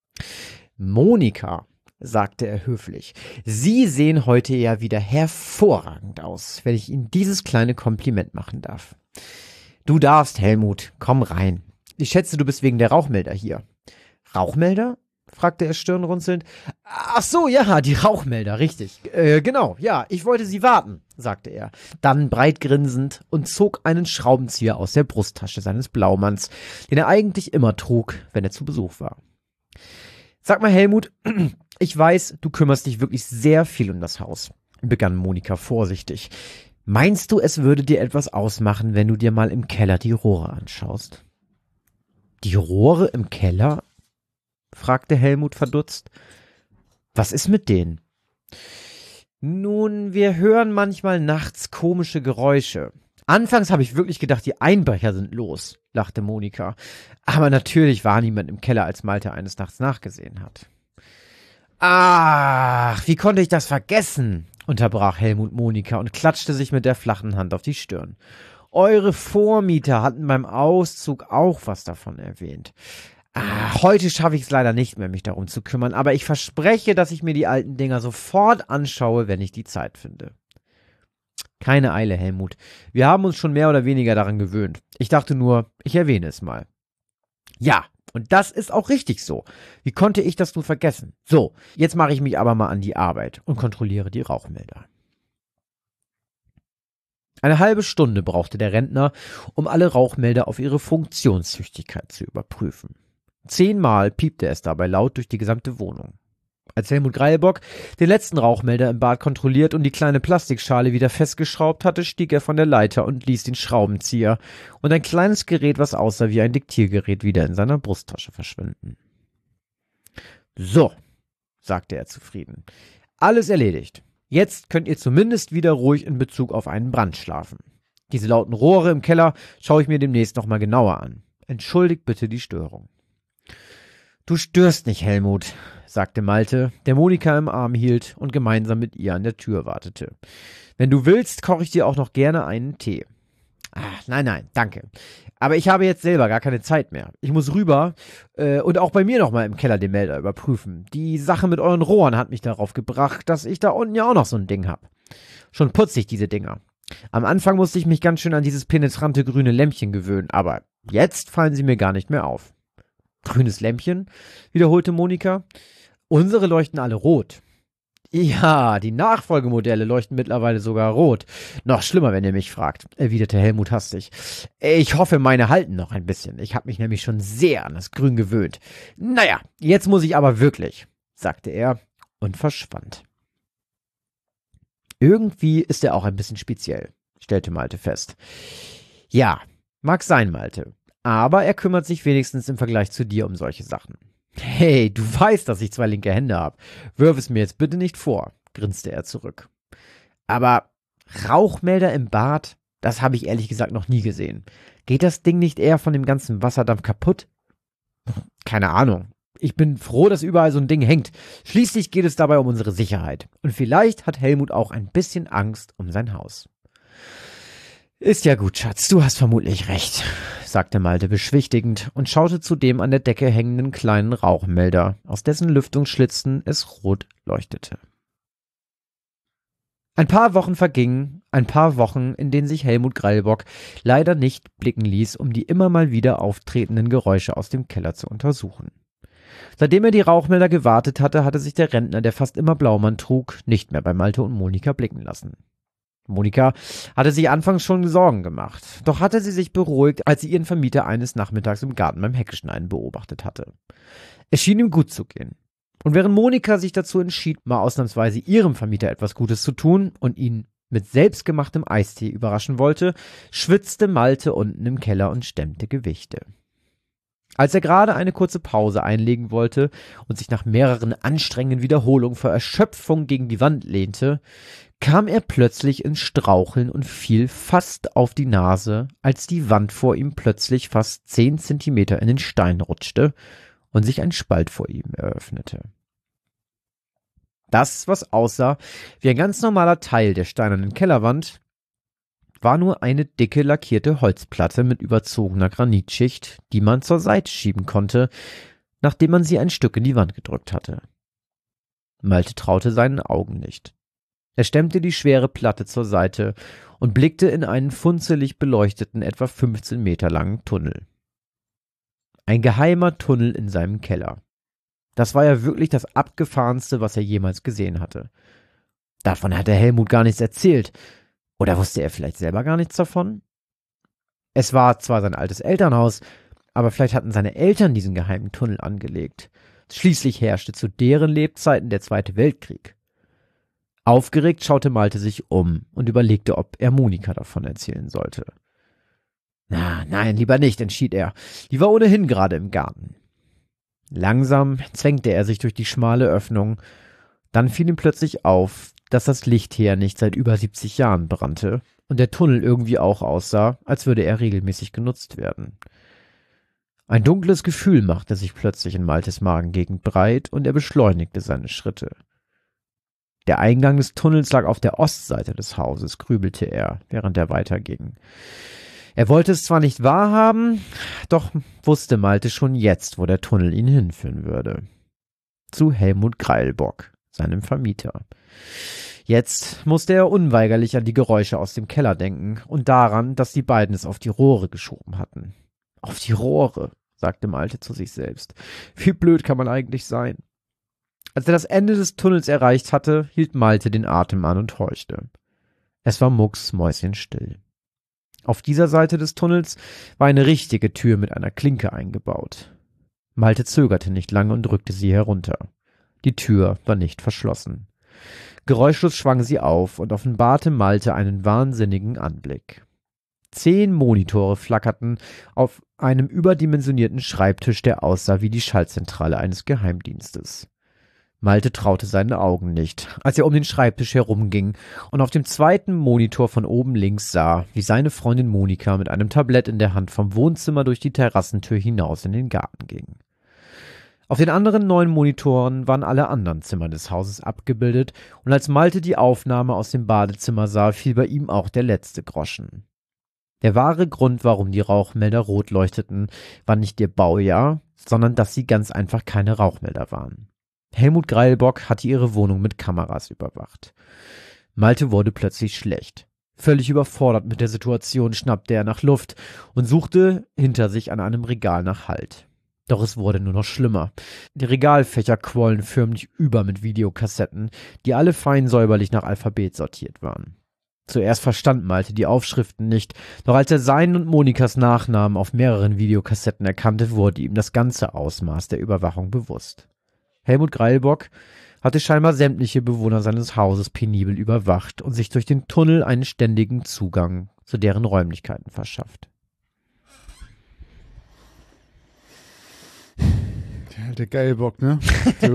Monika, sagte er höflich, Sie sehen heute ja wieder hervorragend aus, wenn ich Ihnen dieses kleine Kompliment machen darf. Du darfst, Helmut, komm rein. Ich schätze, du bist wegen der Rauchmelder hier. Rauchmelder? Fragte er stirnrunzelnd. Ach so, ja, die Rauchmelder, richtig. Äh, genau, ja, ich wollte sie warten, sagte er, dann breit grinsend und zog einen Schraubenzieher aus der Brusttasche seines Blaumanns, den er eigentlich immer trug, wenn er zu Besuch war. Sag mal, Helmut, ich weiß, du kümmerst dich wirklich sehr viel um das Haus, begann Monika vorsichtig. Meinst du, es würde dir etwas ausmachen, wenn du dir mal im Keller die Rohre anschaust? Die Rohre im Keller? Fragte Helmut verdutzt. Was ist mit denen? Nun, wir hören manchmal nachts komische Geräusche. Anfangs habe ich wirklich gedacht, die Einbrecher sind los, lachte Monika. Aber natürlich war niemand im Keller, als Malte eines Nachts nachgesehen hat. Ach, wie konnte ich das vergessen? Unterbrach Helmut Monika und klatschte sich mit der flachen Hand auf die Stirn. Eure Vormieter hatten beim Auszug auch was davon erwähnt. Ah, heute schaffe ich es leider nicht mehr, mich darum zu kümmern, aber ich verspreche, dass ich mir die alten Dinger sofort anschaue, wenn ich die Zeit finde. Keine Eile, Helmut. Wir haben uns schon mehr oder weniger daran gewöhnt. Ich dachte nur, ich erwähne es mal. Ja, und das ist auch richtig so. Wie konnte ich das nur vergessen? So, jetzt mache ich mich aber mal an die Arbeit und kontrolliere die Rauchmelder. Eine halbe Stunde brauchte der Rentner, um alle Rauchmelder auf ihre Funktionstüchtigkeit zu überprüfen. Zehnmal piepte es dabei laut durch die gesamte Wohnung. Als Helmut Greilbock den letzten Rauchmelder im Bad kontrolliert und die kleine Plastikschale wieder festgeschraubt hatte, stieg er von der Leiter und ließ den Schraubenzieher und ein kleines Gerät, was aussah wie ein Diktiergerät, wieder in seiner Brusttasche verschwinden. So, sagte er zufrieden. Alles erledigt. Jetzt könnt ihr zumindest wieder ruhig in Bezug auf einen Brand schlafen. Diese lauten Rohre im Keller schaue ich mir demnächst nochmal genauer an. Entschuldigt bitte die Störung. Du störst nicht, Helmut, sagte Malte, der Monika im Arm hielt und gemeinsam mit ihr an der Tür wartete. Wenn du willst, koche ich dir auch noch gerne einen Tee. Ach, nein, nein, danke. Aber ich habe jetzt selber gar keine Zeit mehr. Ich muss rüber äh, und auch bei mir nochmal im Keller den Melder überprüfen. Die Sache mit euren Rohren hat mich darauf gebracht, dass ich da unten ja auch noch so ein Ding habe. Schon putzig, diese Dinger. Am Anfang musste ich mich ganz schön an dieses penetrante grüne Lämpchen gewöhnen, aber jetzt fallen sie mir gar nicht mehr auf. Grünes Lämpchen, wiederholte Monika. Unsere leuchten alle rot. Ja, die Nachfolgemodelle leuchten mittlerweile sogar rot. Noch schlimmer, wenn ihr mich fragt, erwiderte Helmut hastig. Ich hoffe, meine halten noch ein bisschen. Ich habe mich nämlich schon sehr an das Grün gewöhnt. Naja, jetzt muss ich aber wirklich, sagte er und verschwand. Irgendwie ist er auch ein bisschen speziell, stellte Malte fest. Ja, mag sein, Malte. Aber er kümmert sich wenigstens im Vergleich zu dir um solche Sachen. Hey, du weißt, dass ich zwei linke Hände habe. Wirf es mir jetzt bitte nicht vor, grinste er zurück. Aber Rauchmelder im Bad, das habe ich ehrlich gesagt noch nie gesehen. Geht das Ding nicht eher von dem ganzen Wasserdampf kaputt? Keine Ahnung. Ich bin froh, dass überall so ein Ding hängt. Schließlich geht es dabei um unsere Sicherheit. Und vielleicht hat Helmut auch ein bisschen Angst um sein Haus. Ist ja gut, Schatz, du hast vermutlich recht, sagte Malte beschwichtigend und schaute zu dem an der Decke hängenden kleinen Rauchmelder, aus dessen Lüftungsschlitzen es rot leuchtete. Ein paar Wochen vergingen, ein paar Wochen, in denen sich Helmut Greilbock leider nicht blicken ließ, um die immer mal wieder auftretenden Geräusche aus dem Keller zu untersuchen. Seitdem er die Rauchmelder gewartet hatte, hatte sich der Rentner, der fast immer Blaumann trug, nicht mehr bei Malte und Monika blicken lassen. Monika hatte sich anfangs schon Sorgen gemacht, doch hatte sie sich beruhigt, als sie ihren Vermieter eines Nachmittags im Garten beim Heckeschneiden beobachtet hatte. Es schien ihm gut zu gehen. Und während Monika sich dazu entschied, mal ausnahmsweise ihrem Vermieter etwas Gutes zu tun und ihn mit selbstgemachtem Eistee überraschen wollte, schwitzte Malte unten im Keller und stemmte Gewichte. Als er gerade eine kurze Pause einlegen wollte und sich nach mehreren anstrengenden Wiederholungen vor Erschöpfung gegen die Wand lehnte, kam er plötzlich ins Straucheln und fiel fast auf die Nase, als die Wand vor ihm plötzlich fast zehn Zentimeter in den Stein rutschte und sich ein Spalt vor ihm eröffnete. Das, was aussah wie ein ganz normaler Teil der steinernen Kellerwand, war nur eine dicke lackierte Holzplatte mit überzogener Granitschicht, die man zur Seite schieben konnte, nachdem man sie ein Stück in die Wand gedrückt hatte. Malte traute seinen Augen nicht. Er stemmte die schwere Platte zur Seite und blickte in einen funzelig beleuchteten, etwa fünfzehn Meter langen Tunnel. Ein geheimer Tunnel in seinem Keller. Das war ja wirklich das Abgefahrenste, was er jemals gesehen hatte. Davon hatte Helmut gar nichts erzählt. Oder wusste er vielleicht selber gar nichts davon? Es war zwar sein altes Elternhaus, aber vielleicht hatten seine Eltern diesen geheimen Tunnel angelegt. Schließlich herrschte zu deren Lebzeiten der Zweite Weltkrieg. Aufgeregt schaute Malte sich um und überlegte, ob er Monika davon erzählen sollte. Na, nein, lieber nicht, entschied er. Die war ohnehin gerade im Garten. Langsam zwängte er sich durch die schmale Öffnung. Dann fiel ihm plötzlich auf, dass das Licht hier nicht seit über siebzig Jahren brannte und der Tunnel irgendwie auch aussah, als würde er regelmäßig genutzt werden. Ein dunkles Gefühl machte sich plötzlich in Maltes Magengegend breit und er beschleunigte seine Schritte. Der Eingang des Tunnels lag auf der Ostseite des Hauses, grübelte er, während er weiterging. Er wollte es zwar nicht wahrhaben, doch wusste Malte schon jetzt, wo der Tunnel ihn hinführen würde. Zu Helmut Greilbock, seinem Vermieter. Jetzt musste er unweigerlich an die Geräusche aus dem Keller denken und daran, dass die beiden es auf die Rohre geschoben hatten. Auf die Rohre, sagte Malte zu sich selbst. Wie blöd kann man eigentlich sein? Als er das Ende des Tunnels erreicht hatte, hielt Malte den Atem an und horchte. Es war mucksmäuschenstill. Auf dieser Seite des Tunnels war eine richtige Tür mit einer Klinke eingebaut. Malte zögerte nicht lange und drückte sie herunter. Die Tür war nicht verschlossen. Geräuschlos schwang sie auf und offenbarte Malte einen wahnsinnigen Anblick. Zehn Monitore flackerten auf einem überdimensionierten Schreibtisch, der aussah wie die Schaltzentrale eines Geheimdienstes. Malte traute seinen Augen nicht, als er um den Schreibtisch herumging und auf dem zweiten Monitor von oben links sah, wie seine Freundin Monika mit einem Tablett in der Hand vom Wohnzimmer durch die Terrassentür hinaus in den Garten ging. Auf den anderen neun Monitoren waren alle anderen Zimmer des Hauses abgebildet und als Malte die Aufnahme aus dem Badezimmer sah, fiel bei ihm auch der letzte Groschen. Der wahre Grund, warum die Rauchmelder rot leuchteten, war nicht ihr Baujahr, sondern dass sie ganz einfach keine Rauchmelder waren. Helmut Greilbock hatte ihre Wohnung mit Kameras überwacht. Malte wurde plötzlich schlecht. Völlig überfordert mit der Situation schnappte er nach Luft und suchte hinter sich an einem Regal nach Halt. Doch es wurde nur noch schlimmer. Die Regalfächer quollen förmlich über mit Videokassetten, die alle fein säuberlich nach Alphabet sortiert waren. Zuerst verstand Malte die Aufschriften nicht, doch als er seinen und Monikas Nachnamen auf mehreren Videokassetten erkannte, wurde ihm das ganze Ausmaß der Überwachung bewusst. Helmut Greilbock hatte scheinbar sämtliche Bewohner seines Hauses penibel überwacht und sich durch den Tunnel einen ständigen Zugang zu deren Räumlichkeiten verschafft. Der alte Geilbock, ne? So.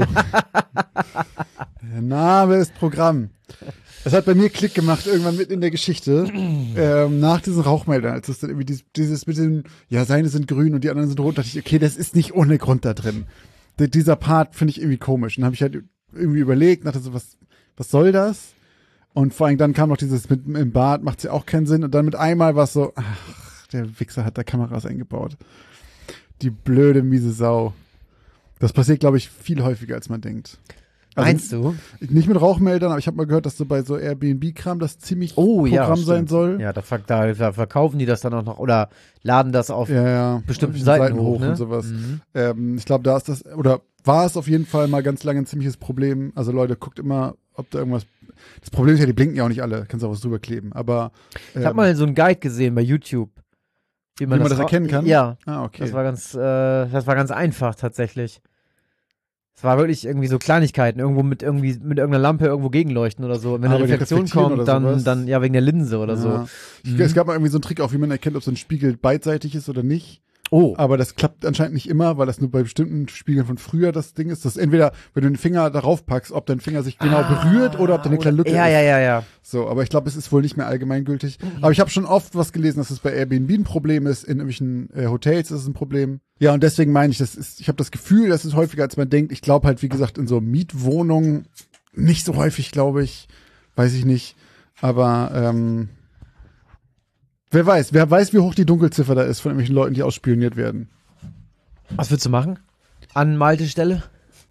Der Name ist Programm. Es hat bei mir Klick gemacht, irgendwann mitten in der Geschichte, ähm, nach diesen Rauchmeldern, als es dann irgendwie dieses, dieses mit den, ja, seine sind grün und die anderen sind rot, dachte ich, okay, das ist nicht ohne Grund da drin. D- dieser Part finde ich irgendwie komisch. Und dann habe ich halt irgendwie überlegt, dachte so, was, was soll das? Und vor allem dann kam noch dieses mit im Bad, macht ja auch keinen Sinn. Und dann mit einmal war es so, ach, der Wichser hat da Kameras eingebaut. Die blöde, miese Sau. Das passiert, glaube ich, viel häufiger, als man denkt. Also, Meinst du? Nicht mit Rauchmeldern, aber ich habe mal gehört, dass so bei so Airbnb-Kram das ziemlich Oh, ja, Programm sein stimmt. soll. Ja, da, ver- da, da verkaufen die das dann auch noch oder laden das auf Ja, ja. bestimmten Auf Seiten, hoch, ne? und sowas. Mhm. Ähm, ich glaube, da ist das, oder war es auf jeden Fall mal ganz lange ein ziemliches Problem. Also Leute, guckt immer, ob da irgendwas. Das Problem ist ja, die blinken ja auch nicht alle. Kannst du auch was drüber kleben. Aber ähm, Ich habe mal so einen Guide gesehen bei YouTube. Wie man, Wie man das ra- erkennen kann? Ja, ah, okay. das war ganz, äh, das war ganz einfach tatsächlich. Es war wirklich irgendwie so Kleinigkeiten, irgendwo mit irgendwie mit irgendeiner Lampe irgendwo gegenleuchten oder so. Und wenn Ah, eine weil die Reflexion reflektieren kommt, oder dann, sowas. dann ja wegen der Linse oder ja. so. Ich, Mhm. Es gab mal irgendwie so einen Trick, auch wie man erkennt, ob so ein Spiegel beidseitig ist oder nicht. Oh, Aber das klappt anscheinend nicht immer, weil das nur bei bestimmten Spiegeln von früher das Ding ist. Das entweder, wenn du den Finger darauf packst, ob dein Finger sich genau Ah, berührt oder ob da eine kleine Lücke ja, ist. ja, ja, ja. So, aber ich glaube, es ist wohl nicht mehr allgemeingültig. Aber ich habe schon oft was gelesen, dass es bei Airbnb ein Problem ist, in irgendwelchen äh, Hotels ist es ein Problem. Ja, und deswegen meine ich, das ist, ich habe das Gefühl, das ist häufiger, als man denkt. Ich glaube halt, wie gesagt, in so Mietwohnungen nicht so häufig, glaube ich. Weiß ich nicht. Aber ähm, wer weiß, wer weiß, wie hoch die Dunkelziffer da ist von irgendwelchen Leuten, die ausspioniert werden. Was würdest du machen? An Malte Stelle?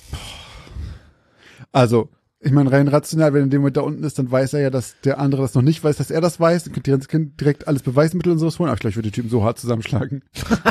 Also, ich meine, rein rational, wenn er in dem Moment da unten ist, dann weiß er ja, dass der andere das noch nicht weiß, dass er das weiß. Dann könnte direkt, direkt alles Beweismittel und sowas holen. Aber ich glaube, ich würde die Typen so hart zusammenschlagen.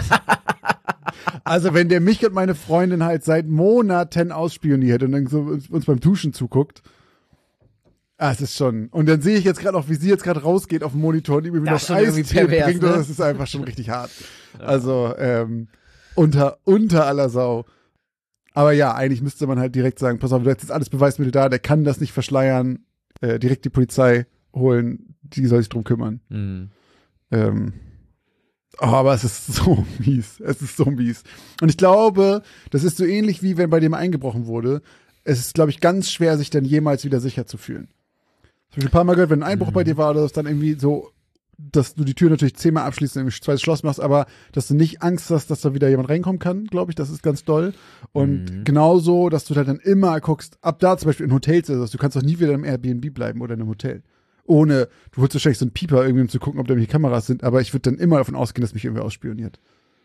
Also, wenn der mich und meine Freundin halt seit Monaten ausspioniert und dann so uns, uns beim Duschen zuguckt. Ah, es ist schon. Und dann sehe ich jetzt gerade auch, wie sie jetzt gerade rausgeht auf dem Monitor und irgendwie Das noch ist schon irgendwie Eistee pervers, bringt. ne? Das ist einfach schon richtig hart. Also, ähm, unter, unter aller Sau. Aber ja, eigentlich müsste man halt direkt sagen, pass auf, du hast jetzt alles Beweismittel da, der kann das nicht verschleiern, äh, direkt die Polizei holen, die soll sich drum kümmern. Mhm. Ähm, oh, aber es ist so mies, es ist so mies. Und ich glaube, das ist so ähnlich wie wenn bei dem eingebrochen wurde. Es ist, glaube ich, ganz schwer, sich dann jemals wieder sicher zu fühlen. Ich habe ein paar Mal gehört, wenn ein Einbruch Mhm. bei dir war, oder das dann irgendwie so dass du die Tür natürlich zehnmal abschließt und ein zweites Schloss machst, aber dass du nicht Angst hast, dass da wieder jemand reinkommen kann, glaube ich, das ist ganz doll. Und Mhm. genauso, dass du da dann immer guckst, ab da zum Beispiel in Hotels ist das, du kannst doch nie wieder im Airbnb bleiben oder in einem Hotel. Ohne, du holst wahrscheinlich so einen Pieper irgendwie, um zu gucken, ob da irgendwelche Kameras sind, aber ich würde dann immer davon ausgehen, dass mich irgendwie ausspioniert.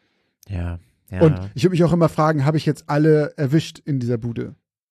Ja. ja. Und ich würde mich auch immer fragen, habe ich jetzt alle erwischt in dieser Bude?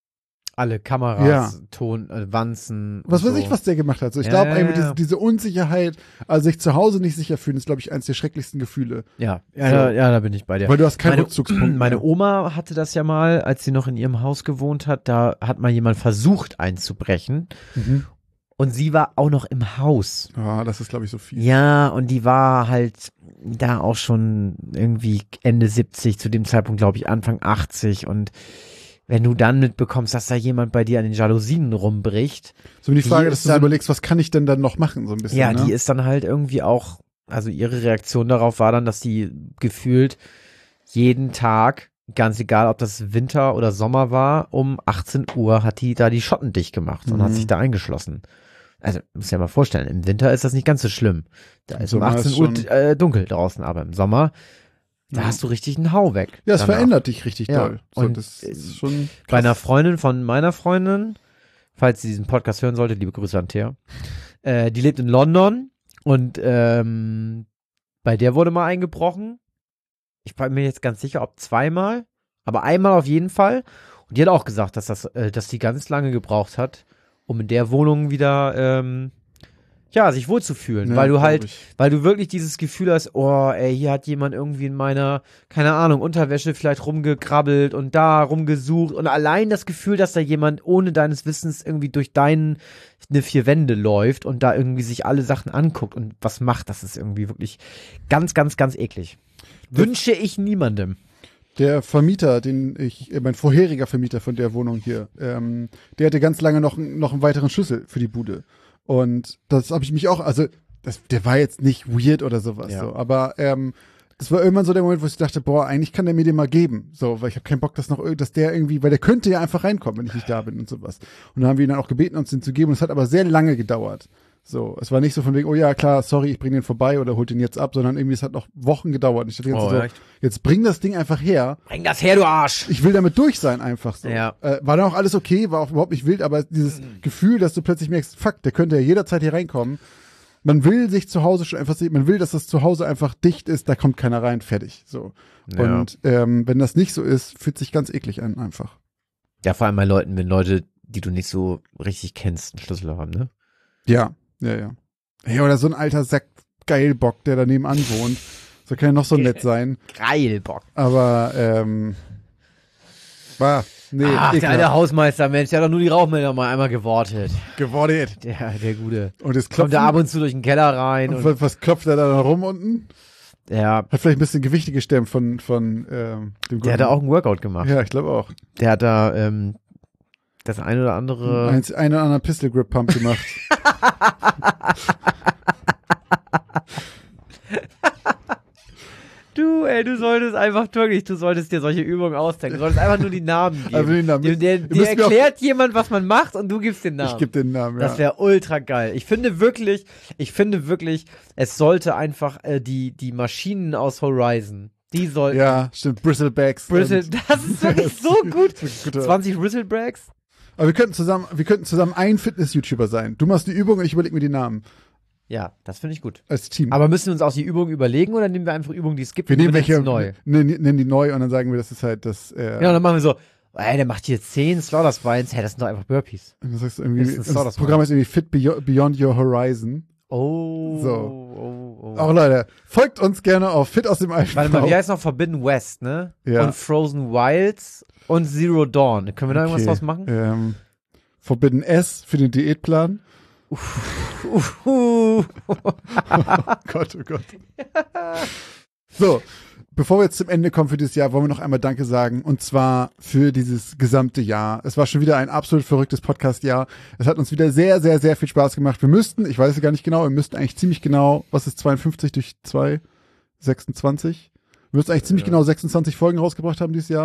Alle Kameras, Ja. Ton, äh, Wanzen. Was und weiß so. ich, was der gemacht hat. So, ich Ja, glaube, ja, einfach ja. diese, diese Unsicherheit, also sich zu Hause nicht sicher fühlen, ist, glaube ich, eines der schrecklichsten Gefühle. Ja, ja, So. da, ja, da bin ich bei dir. Weil du hast keinen meine, Rückzugspunkt. meine mehr. Oma hatte das ja mal, als sie noch in ihrem Haus gewohnt hat, da hat mal jemand versucht einzubrechen Mhm. und sie war auch noch im Haus. Ja, das ist, glaube ich, so viel. Ja, und die war halt da auch schon irgendwie Ende siebzig, zu dem Zeitpunkt glaube ich Anfang achtzig und wenn du dann mitbekommst, dass da jemand bei dir an den Jalousien rumbricht, So wie die Die Frage, ist dass du dann- so überlegst, was kann ich denn dann noch machen, so ein bisschen. ja, ne? die ist dann halt irgendwie auch, also ihre Reaktion darauf war dann, dass die gefühlt jeden Tag, ganz egal, ob das Winter oder Sommer war, um achtzehn Uhr hat die da die Schotten dicht gemacht und Mhm. hat sich da eingeschlossen. Also, muss ja mal vorstellen, im Winter ist das nicht ganz so schlimm. Da ist um Sommer ist achtzehn Uhr schon- äh, dunkel draußen, aber im Sommer, da Ja. hast du richtig einen Hau weg. Ja, es danach. verändert dich richtig Ja, doll. So, und, das äh, ist schon Bei einer krass. Freundin von meiner Freundin, falls sie diesen Podcast hören sollte, liebe Grüße an Thea, äh, die lebt in London und ähm, bei der wurde mal eingebrochen. Ich bin mir jetzt ganz sicher, ob zweimal, aber einmal auf jeden Fall. Und die hat auch gesagt, dass das, äh, dass die ganz lange gebraucht hat, um in der Wohnung wieder ähm, ja, sich wohlzufühlen, Ja, weil du glaub halt, ich. weil du wirklich dieses Gefühl hast, oh, ey, hier hat jemand irgendwie in meiner, keine Ahnung, Unterwäsche vielleicht rumgekrabbelt und da rumgesucht und allein das Gefühl, dass da jemand ohne deines Wissens irgendwie durch deine vier Wände läuft und da irgendwie sich alle Sachen anguckt und was macht, das ist irgendwie wirklich ganz, ganz, ganz eklig. Wünsche ich niemandem. Der Vermieter, den ich, äh, mein vorheriger Vermieter von der Wohnung hier, ähm, der hatte ganz lange noch, noch einen weiteren Schlüssel für die Bude. Und das habe ich mich auch, also das, der war jetzt nicht weird oder sowas, Ja. so, aber ähm, das war irgendwann so der Moment, wo ich dachte, boah, eigentlich kann der mir den mal geben, so, weil ich habe keinen Bock, dass noch, irg- dass der irgendwie, weil der könnte ja einfach reinkommen, wenn ich nicht da bin und sowas. Und dann haben wir ihn dann auch gebeten, uns den zu geben. Und es hat aber sehr lange gedauert. So, es war nicht so von wegen, oh ja, klar, sorry, ich bringe den vorbei oder hol den jetzt ab, sondern irgendwie, es hat noch Wochen gedauert. Und ich dachte Oh, so, echt? jetzt bring das Ding einfach her. Bring das her, du Arsch! Ich will damit durch sein, einfach so. Ja. Äh, war dann auch alles okay, war auch überhaupt nicht wild, aber dieses Gefühl, dass du plötzlich merkst, fuck, der könnte ja jederzeit hier reinkommen. Man will sich zu Hause schon einfach sehen, man will, dass das zu Hause einfach dicht ist, da kommt keiner rein, fertig. So. Ja. Und ähm, wenn das nicht so ist, fühlt sich ganz eklig an, einfach. Ja, vor allem bei Leuten, wenn Leute, die du nicht so richtig kennst, einen Schlüssel haben, ne? Ja, ja, ja. Hey, oder so ein alter Sack Geilbock, der da nebenan wohnt. So kann ja noch so nett sein. Geil, Bock. Aber, ähm, war, nee, Ach, der ekelhaft. alte Hausmeister, Mensch, der hat doch nur die Rauchmelder mal einmal gewortet. Geworden. Der, der Gute. Und jetzt Kommt klopft da ab und zu durch den Keller rein und und, was, was klopft er da rum unten? ja, Hat vielleicht ein bisschen Gewichte gestemmt von, von ähm, dem der hat da auch einen Workout gemacht. Ja, ich glaube auch. Der hat da ähm, das ein oder andere. Eins, einen oder anderen Pistol Grip Pump gemacht. Du, ey, du solltest einfach wirklich, du solltest dir solche Übungen ausdenken. Du solltest einfach nur die Namen geben. Einfach den Namen. Der, der, Ihr der müsst mir auch- erklärt jemand, was man macht und du gibst den Namen. Ich gebe den Namen, ja. Das wäre ultra geil. Ich finde wirklich, ich finde wirklich, es sollte einfach äh, die, die Maschinen aus Horizon, die sollten. ja, stimmt. Bristlebacks. Bristle, und- das ist wirklich so gut. Das ist guter- zwanzig Bristlebracks? Aber wir könnten zusammen, wir könnten zusammen ein Fitness-YouTuber sein. Du machst die Übung und ich überlege mir die Namen. Ja, das finde ich gut. Als Team. Aber müssen wir uns auch die Übungen überlegen oder nehmen wir einfach Übungen, die es gibt? wir und nehmen benennen welche, sie neu. ne- ne- nennen die neu und dann sagen wir, das ist halt das, äh, Ja, und dann machen wir so, ey, der macht hier zehn Slaughter Spines. Hey, das sind doch einfach Burpees. und das, heißt irgendwie, Das ist ein das Stardust Programm ist irgendwie Fit Beyo- Beyond Your Horizon. Oh. So. Oh, oh. Auch Leute, folgt uns gerne auf Fit aus dem Alten. Warte mal, wie heißt noch Forbidden West, ne? Ja. Und Frozen Wilds und Zero Dawn. Können wir da irgendwas Okay. draus machen? Ähm, Forbidden S für den Diätplan. Uh. Oh Gott, oh Gott. So, bevor wir jetzt zum Ende kommen für dieses Jahr, wollen wir noch einmal Danke sagen. Und zwar für dieses gesamte Jahr. Es war schon wieder ein absolut verrücktes Podcast-Jahr. Es hat uns wieder sehr, sehr, sehr viel Spaß gemacht. Wir müssten, ich weiß es gar nicht genau, wir müssten eigentlich ziemlich genau, was ist zweiundfünfzig durch zwei? sechsundzwanzig? Wir müssten eigentlich ziemlich Ja. genau sechsundzwanzig Folgen rausgebracht haben dieses Jahr.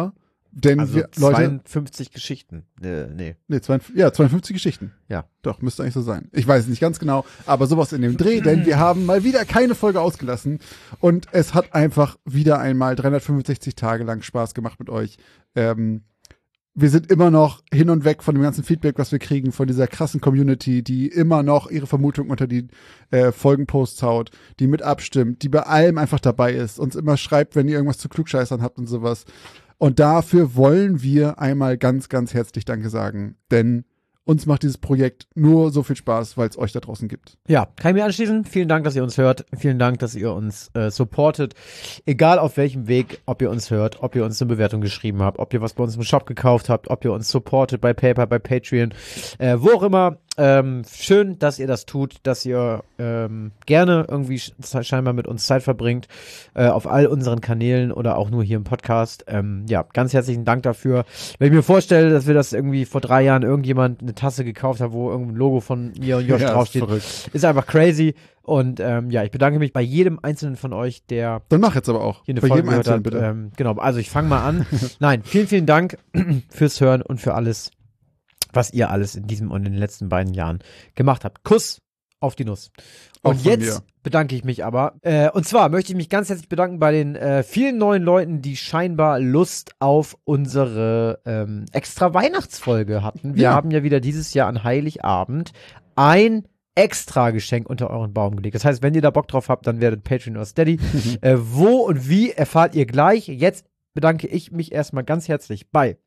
Denn Also wir, Leute, zweiundfünfzig Geschichten. Äh, nee. nee, zweiundfünfzig, ja, zweiundfünfzig Geschichten. Ja. Doch, müsste eigentlich so sein. Ich weiß es nicht ganz genau, aber sowas in dem Dreh, denn wir haben mal wieder keine Folge ausgelassen und es hat einfach wieder einmal dreihundertfünfundsechzig Tage lang Spaß gemacht mit euch. Ähm, wir sind immer noch hin und weg von dem ganzen Feedback, was wir kriegen, von dieser krassen Community, die immer noch ihre Vermutung unter die äh, Folgenposts haut, die mit abstimmt, die bei allem einfach dabei ist, uns immer schreibt, wenn ihr irgendwas zu Klugscheißern habt und sowas. Und dafür wollen wir einmal ganz, ganz herzlich Danke sagen, denn uns macht dieses Projekt nur so viel Spaß, weil es euch da draußen gibt. Ja, kann ich mir anschließen. Vielen Dank, dass ihr uns hört. Vielen Dank, dass ihr uns äh, supportet. Egal auf welchem Weg, ob ihr uns hört, ob ihr uns eine Bewertung geschrieben habt, ob ihr was bei uns im Shop gekauft habt, ob ihr uns supportet bei PayPal, bei Patreon, äh, wo auch immer. Ähm, schön, dass ihr das tut, dass ihr ähm, gerne irgendwie sch- scheinbar mit uns Zeit verbringt, äh, auf all unseren Kanälen oder auch nur hier im Podcast. Ähm, ja, ganz herzlichen Dank dafür. Wenn ich mir vorstelle, dass wir das irgendwie vor drei Jahren irgendjemand eine Tasse gekauft hat, wo irgendein Logo von mir und Josh Ja, draufsteht, ist verrückt. ist einfach crazy. Und ähm, ja, ich bedanke mich bei jedem einzelnen von euch, der Dann mach jetzt aber auch. hier eine Bei Folge jedem gehört Einzelnen, hat. bitte. Ähm, genau, also ich fange mal an. Nein, vielen, vielen Dank fürs Hören und für alles, was ihr alles in diesem und in den letzten beiden Jahren gemacht habt. Kuss auf die Nuss. Auch Und von jetzt mir. bedanke ich mich aber. Äh, und zwar möchte ich mich ganz herzlich bedanken bei den äh, vielen neuen Leuten, die scheinbar Lust auf unsere ähm, extra Weihnachtsfolge hatten. Wir Ja. haben ja wieder dieses Jahr an Heiligabend ein extra Geschenk unter euren Baum gelegt. Das heißt, wenn ihr da Bock drauf habt, dann werdet Patreon oder Steady. äh, wo und wie erfahrt ihr gleich. Jetzt bedanke ich mich erstmal ganz herzlich bei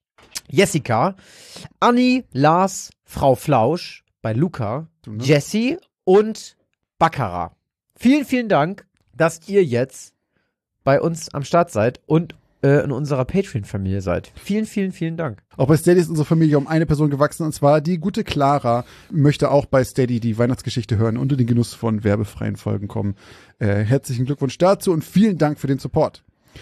Jessica, Anni, Lars, Frau Flausch, bei Luca, Du, ne? Jessie und Baccarat. Vielen, vielen Dank, dass ihr jetzt bei uns am Start seid und äh, in unserer Patreon-Familie seid. Vielen, vielen, vielen Dank. Auch bei Steady ist unsere Familie um eine Person gewachsen, und zwar die gute Clara möchte auch bei Steady die Weihnachtsgeschichte hören und in den Genuss von werbefreien Folgen kommen. Äh, herzlichen Glückwunsch dazu und vielen Dank für den Support.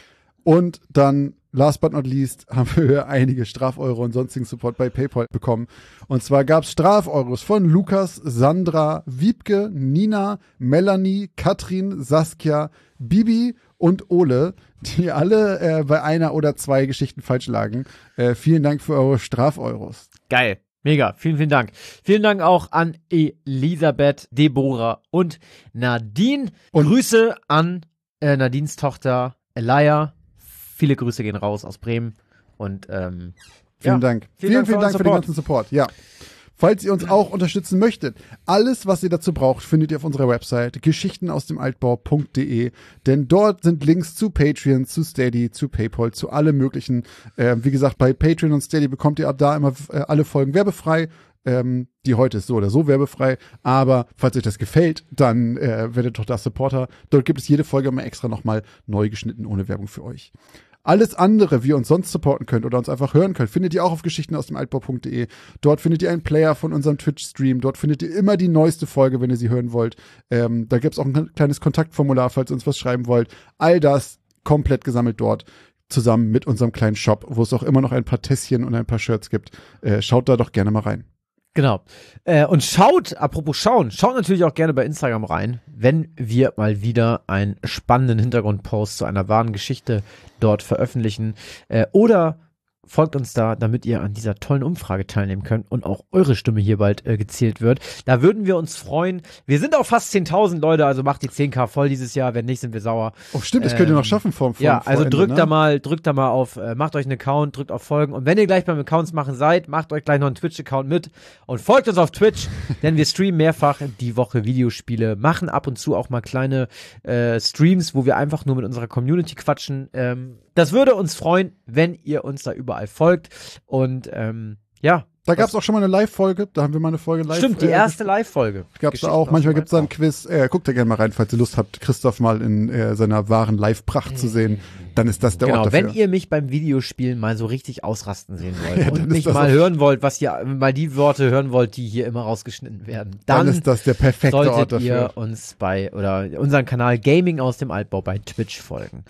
Und dann, last but not least, haben wir einige Strafeuro und sonstigen Support bei PayPal bekommen. Und zwar gab es Strafeuros von Lukas, Sandra, Wiebke, Nina, Melanie, Katrin, Saskia, Bibi und Ole, die alle äh, bei einer oder zwei Geschichten falsch lagen. Äh, vielen Dank für eure Strafeuros. Geil. Mega. Vielen, vielen Dank. Vielen Dank auch an Elisabeth, Deborah und Nadine. Und- Grüße an äh, Nadines Tochter Elia. Viele Grüße gehen raus aus Bremen. Und ähm, Vielen ja, Dank. vielen Vielen, Dank vielen für Dank euren für den ganzen Support. Ja. Falls ihr uns auch unterstützen möchtet, alles, was ihr dazu braucht, findet ihr auf unserer Website geschichten aus dem altbau punkt de, denn dort sind Links zu Patreon, zu Steady, zu PayPal, zu allem möglichen. Äh, wie gesagt, bei Patreon und Steady bekommt ihr ab da immer äh, alle Folgen werbefrei. Ähm, die heute ist so oder so werbefrei, aber falls euch das gefällt, dann äh, werdet doch da Supporter. Dort gibt es jede Folge immer extra nochmal neu geschnitten, ohne Werbung für euch. Alles andere, wie ihr uns sonst supporten könnt oder uns einfach hören könnt, findet ihr auch auf geschichten aus dem altbau punkt de. Dort findet ihr einen Player von unserem Twitch-Stream. Dort findet ihr immer die neueste Folge, wenn ihr sie hören wollt. Ähm, da gibt es auch ein kleines Kontaktformular, falls ihr uns was schreiben wollt. All das komplett gesammelt dort, zusammen mit unserem kleinen Shop, wo es auch immer noch ein paar Tässchen und ein paar Shirts gibt. Äh, schaut da doch gerne mal rein. Genau. Äh, und schaut, apropos schauen, schaut natürlich auch gerne bei Instagram rein, wenn wir mal wieder einen spannenden Hintergrundpost zu einer wahren Geschichte dort veröffentlichen. Äh, oder folgt uns da, damit ihr an dieser tollen Umfrage teilnehmen könnt und auch eure Stimme hier bald äh, gezählt wird. Da würden wir uns freuen. Wir sind auch fast zehntausend Leute, also macht die zehn K voll dieses Jahr. Wenn nicht, sind wir sauer. Oh, stimmt, das könnt ihr Ähm, noch schaffen vor, vor Ja, vor also Ende, drückt ne? da mal, drückt da mal auf, äh, macht euch einen Account, drückt auf Folgen. Und wenn ihr gleich beim Accounts machen seid, macht euch gleich noch einen Twitch-Account mit und folgt uns auf Twitch, denn wir streamen mehrfach die Woche Videospiele, machen ab und zu auch mal kleine äh, Streams, wo wir einfach nur mit unserer Community quatschen. Ähm, das würde uns freuen, wenn ihr uns da überall folgt. Und ähm, ja. Da gab es auch schon mal eine Live-Folge, da haben wir mal eine Folge live. Stimmt, die äh, erste Live-Folge. Gab's da auch. Manchmal gibt's da ein Quiz. Äh, guckt da gerne mal rein, falls ihr Lust habt, Christoph mal in äh, seiner wahren Live-Pracht zu sehen. Dann ist das der Genau, Ort dafür. wenn ihr mich beim Videospielen mal so richtig ausrasten sehen wollt Ja, dann und ist mich das mal auch- hören wollt, was ihr mal die Worte hören wollt, die hier immer rausgeschnitten werden, dann, dann ist das der perfekte solltet Ort dafür. ihr uns bei oder unseren Kanal Gaming aus dem Altbau bei Twitch folgen.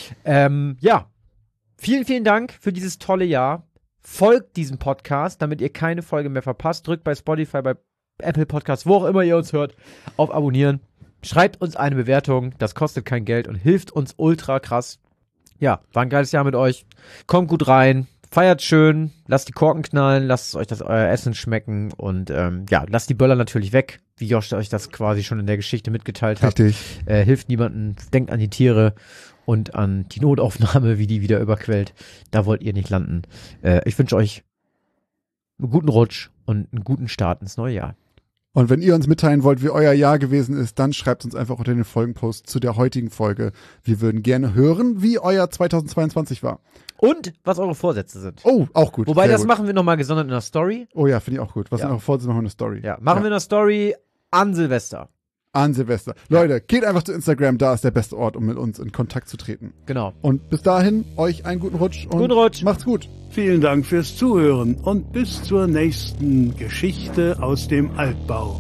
Ähm, ja, vielen, vielen Dank für dieses tolle Jahr. Folgt diesem Podcast, damit ihr keine Folge mehr verpasst. Drückt bei Spotify, bei Apple Podcasts, wo auch immer ihr uns hört, auf Abonnieren. Schreibt uns eine Bewertung, das kostet kein Geld und hilft uns ultra krass. ja, war ein geiles Jahr mit euch. Kommt gut rein, feiert schön, lasst die Korken knallen, lasst euch das euer Essen schmecken und ähm, ja, lasst die Böller natürlich weg, wie Josh euch das quasi schon in der Geschichte mitgeteilt hat. Richtig. Äh, hilft niemandem, denkt an die Tiere und an die Notaufnahme, wie die wieder überquellt. Da wollt ihr nicht landen. Äh, ich wünsche euch einen guten Rutsch und einen guten Start ins neue Jahr. Und wenn ihr uns mitteilen wollt, wie euer Jahr gewesen ist, dann schreibt uns einfach unter den Folgenpost zu der heutigen Folge. Wir würden gerne hören, wie euer zweitausendzweiundzwanzig war. Und was eure Vorsätze sind. Oh, auch gut. Wobei, Sehr das gut. machen wir nochmal gesondert in der Story. Oh ja, finde ich auch gut. Was Ja. sind eure Vorsätze? Machen wir eine Story. Ja, machen Ja. wir in der Story an Silvester. An Silvester. Leute, geht einfach zu Instagram, da ist der beste Ort, um mit uns in Kontakt zu treten. Genau. Und bis dahin, euch einen guten Rutsch und Guten Rutsch. macht's gut. Vielen Dank fürs Zuhören und bis zur nächsten Geschichte aus dem Altbau.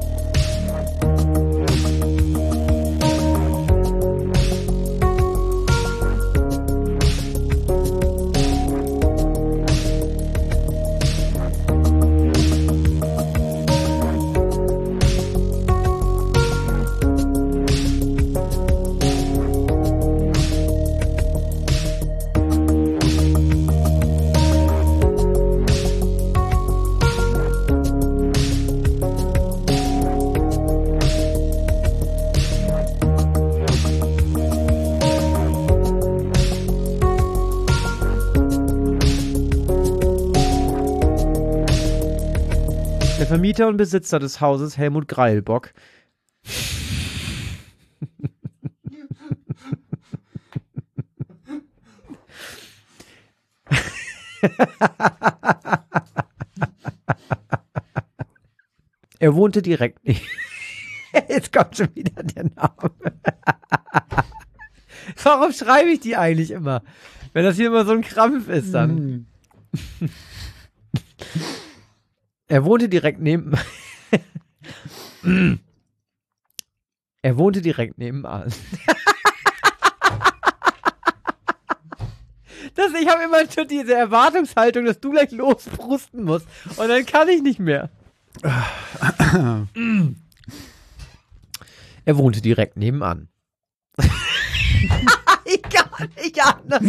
Der Vermieter und Besitzer des Hauses Helmut Greilbock er wohnte direkt neben jetzt kommt schon wieder der Name. Warum schreibe ich die eigentlich immer? Wenn das hier immer so ein Krampf ist dann. Hm. Er wohnte direkt neben. er wohnte direkt nebenan. das, ich habe immer schon diese Erwartungshaltung, dass du gleich losprusten musst. Und dann kann ich nicht mehr. er wohnte direkt nebenan. ich kann nicht anders.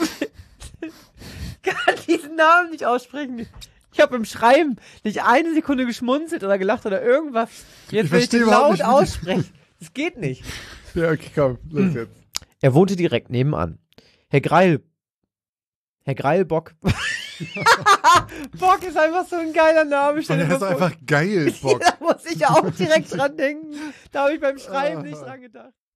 Ich kann diesen Namen nicht aussprechen. Ich habe beim Schreiben nicht eine Sekunde geschmunzelt oder gelacht oder irgendwas. Jetzt Ich will ich verstehe den überhaupt laut nicht, wie die- aussprechen. Das geht nicht. Ja, okay, komm, los jetzt. Er wohnte direkt nebenan. Herr Greil. Herr Greilbock. Bock ist einfach so ein geiler Name. Stell dir Das ist mal vor. einfach geil, Bock. Da muss ich ja auch direkt dran denken. Da habe ich beim Schreiben nicht dran gedacht.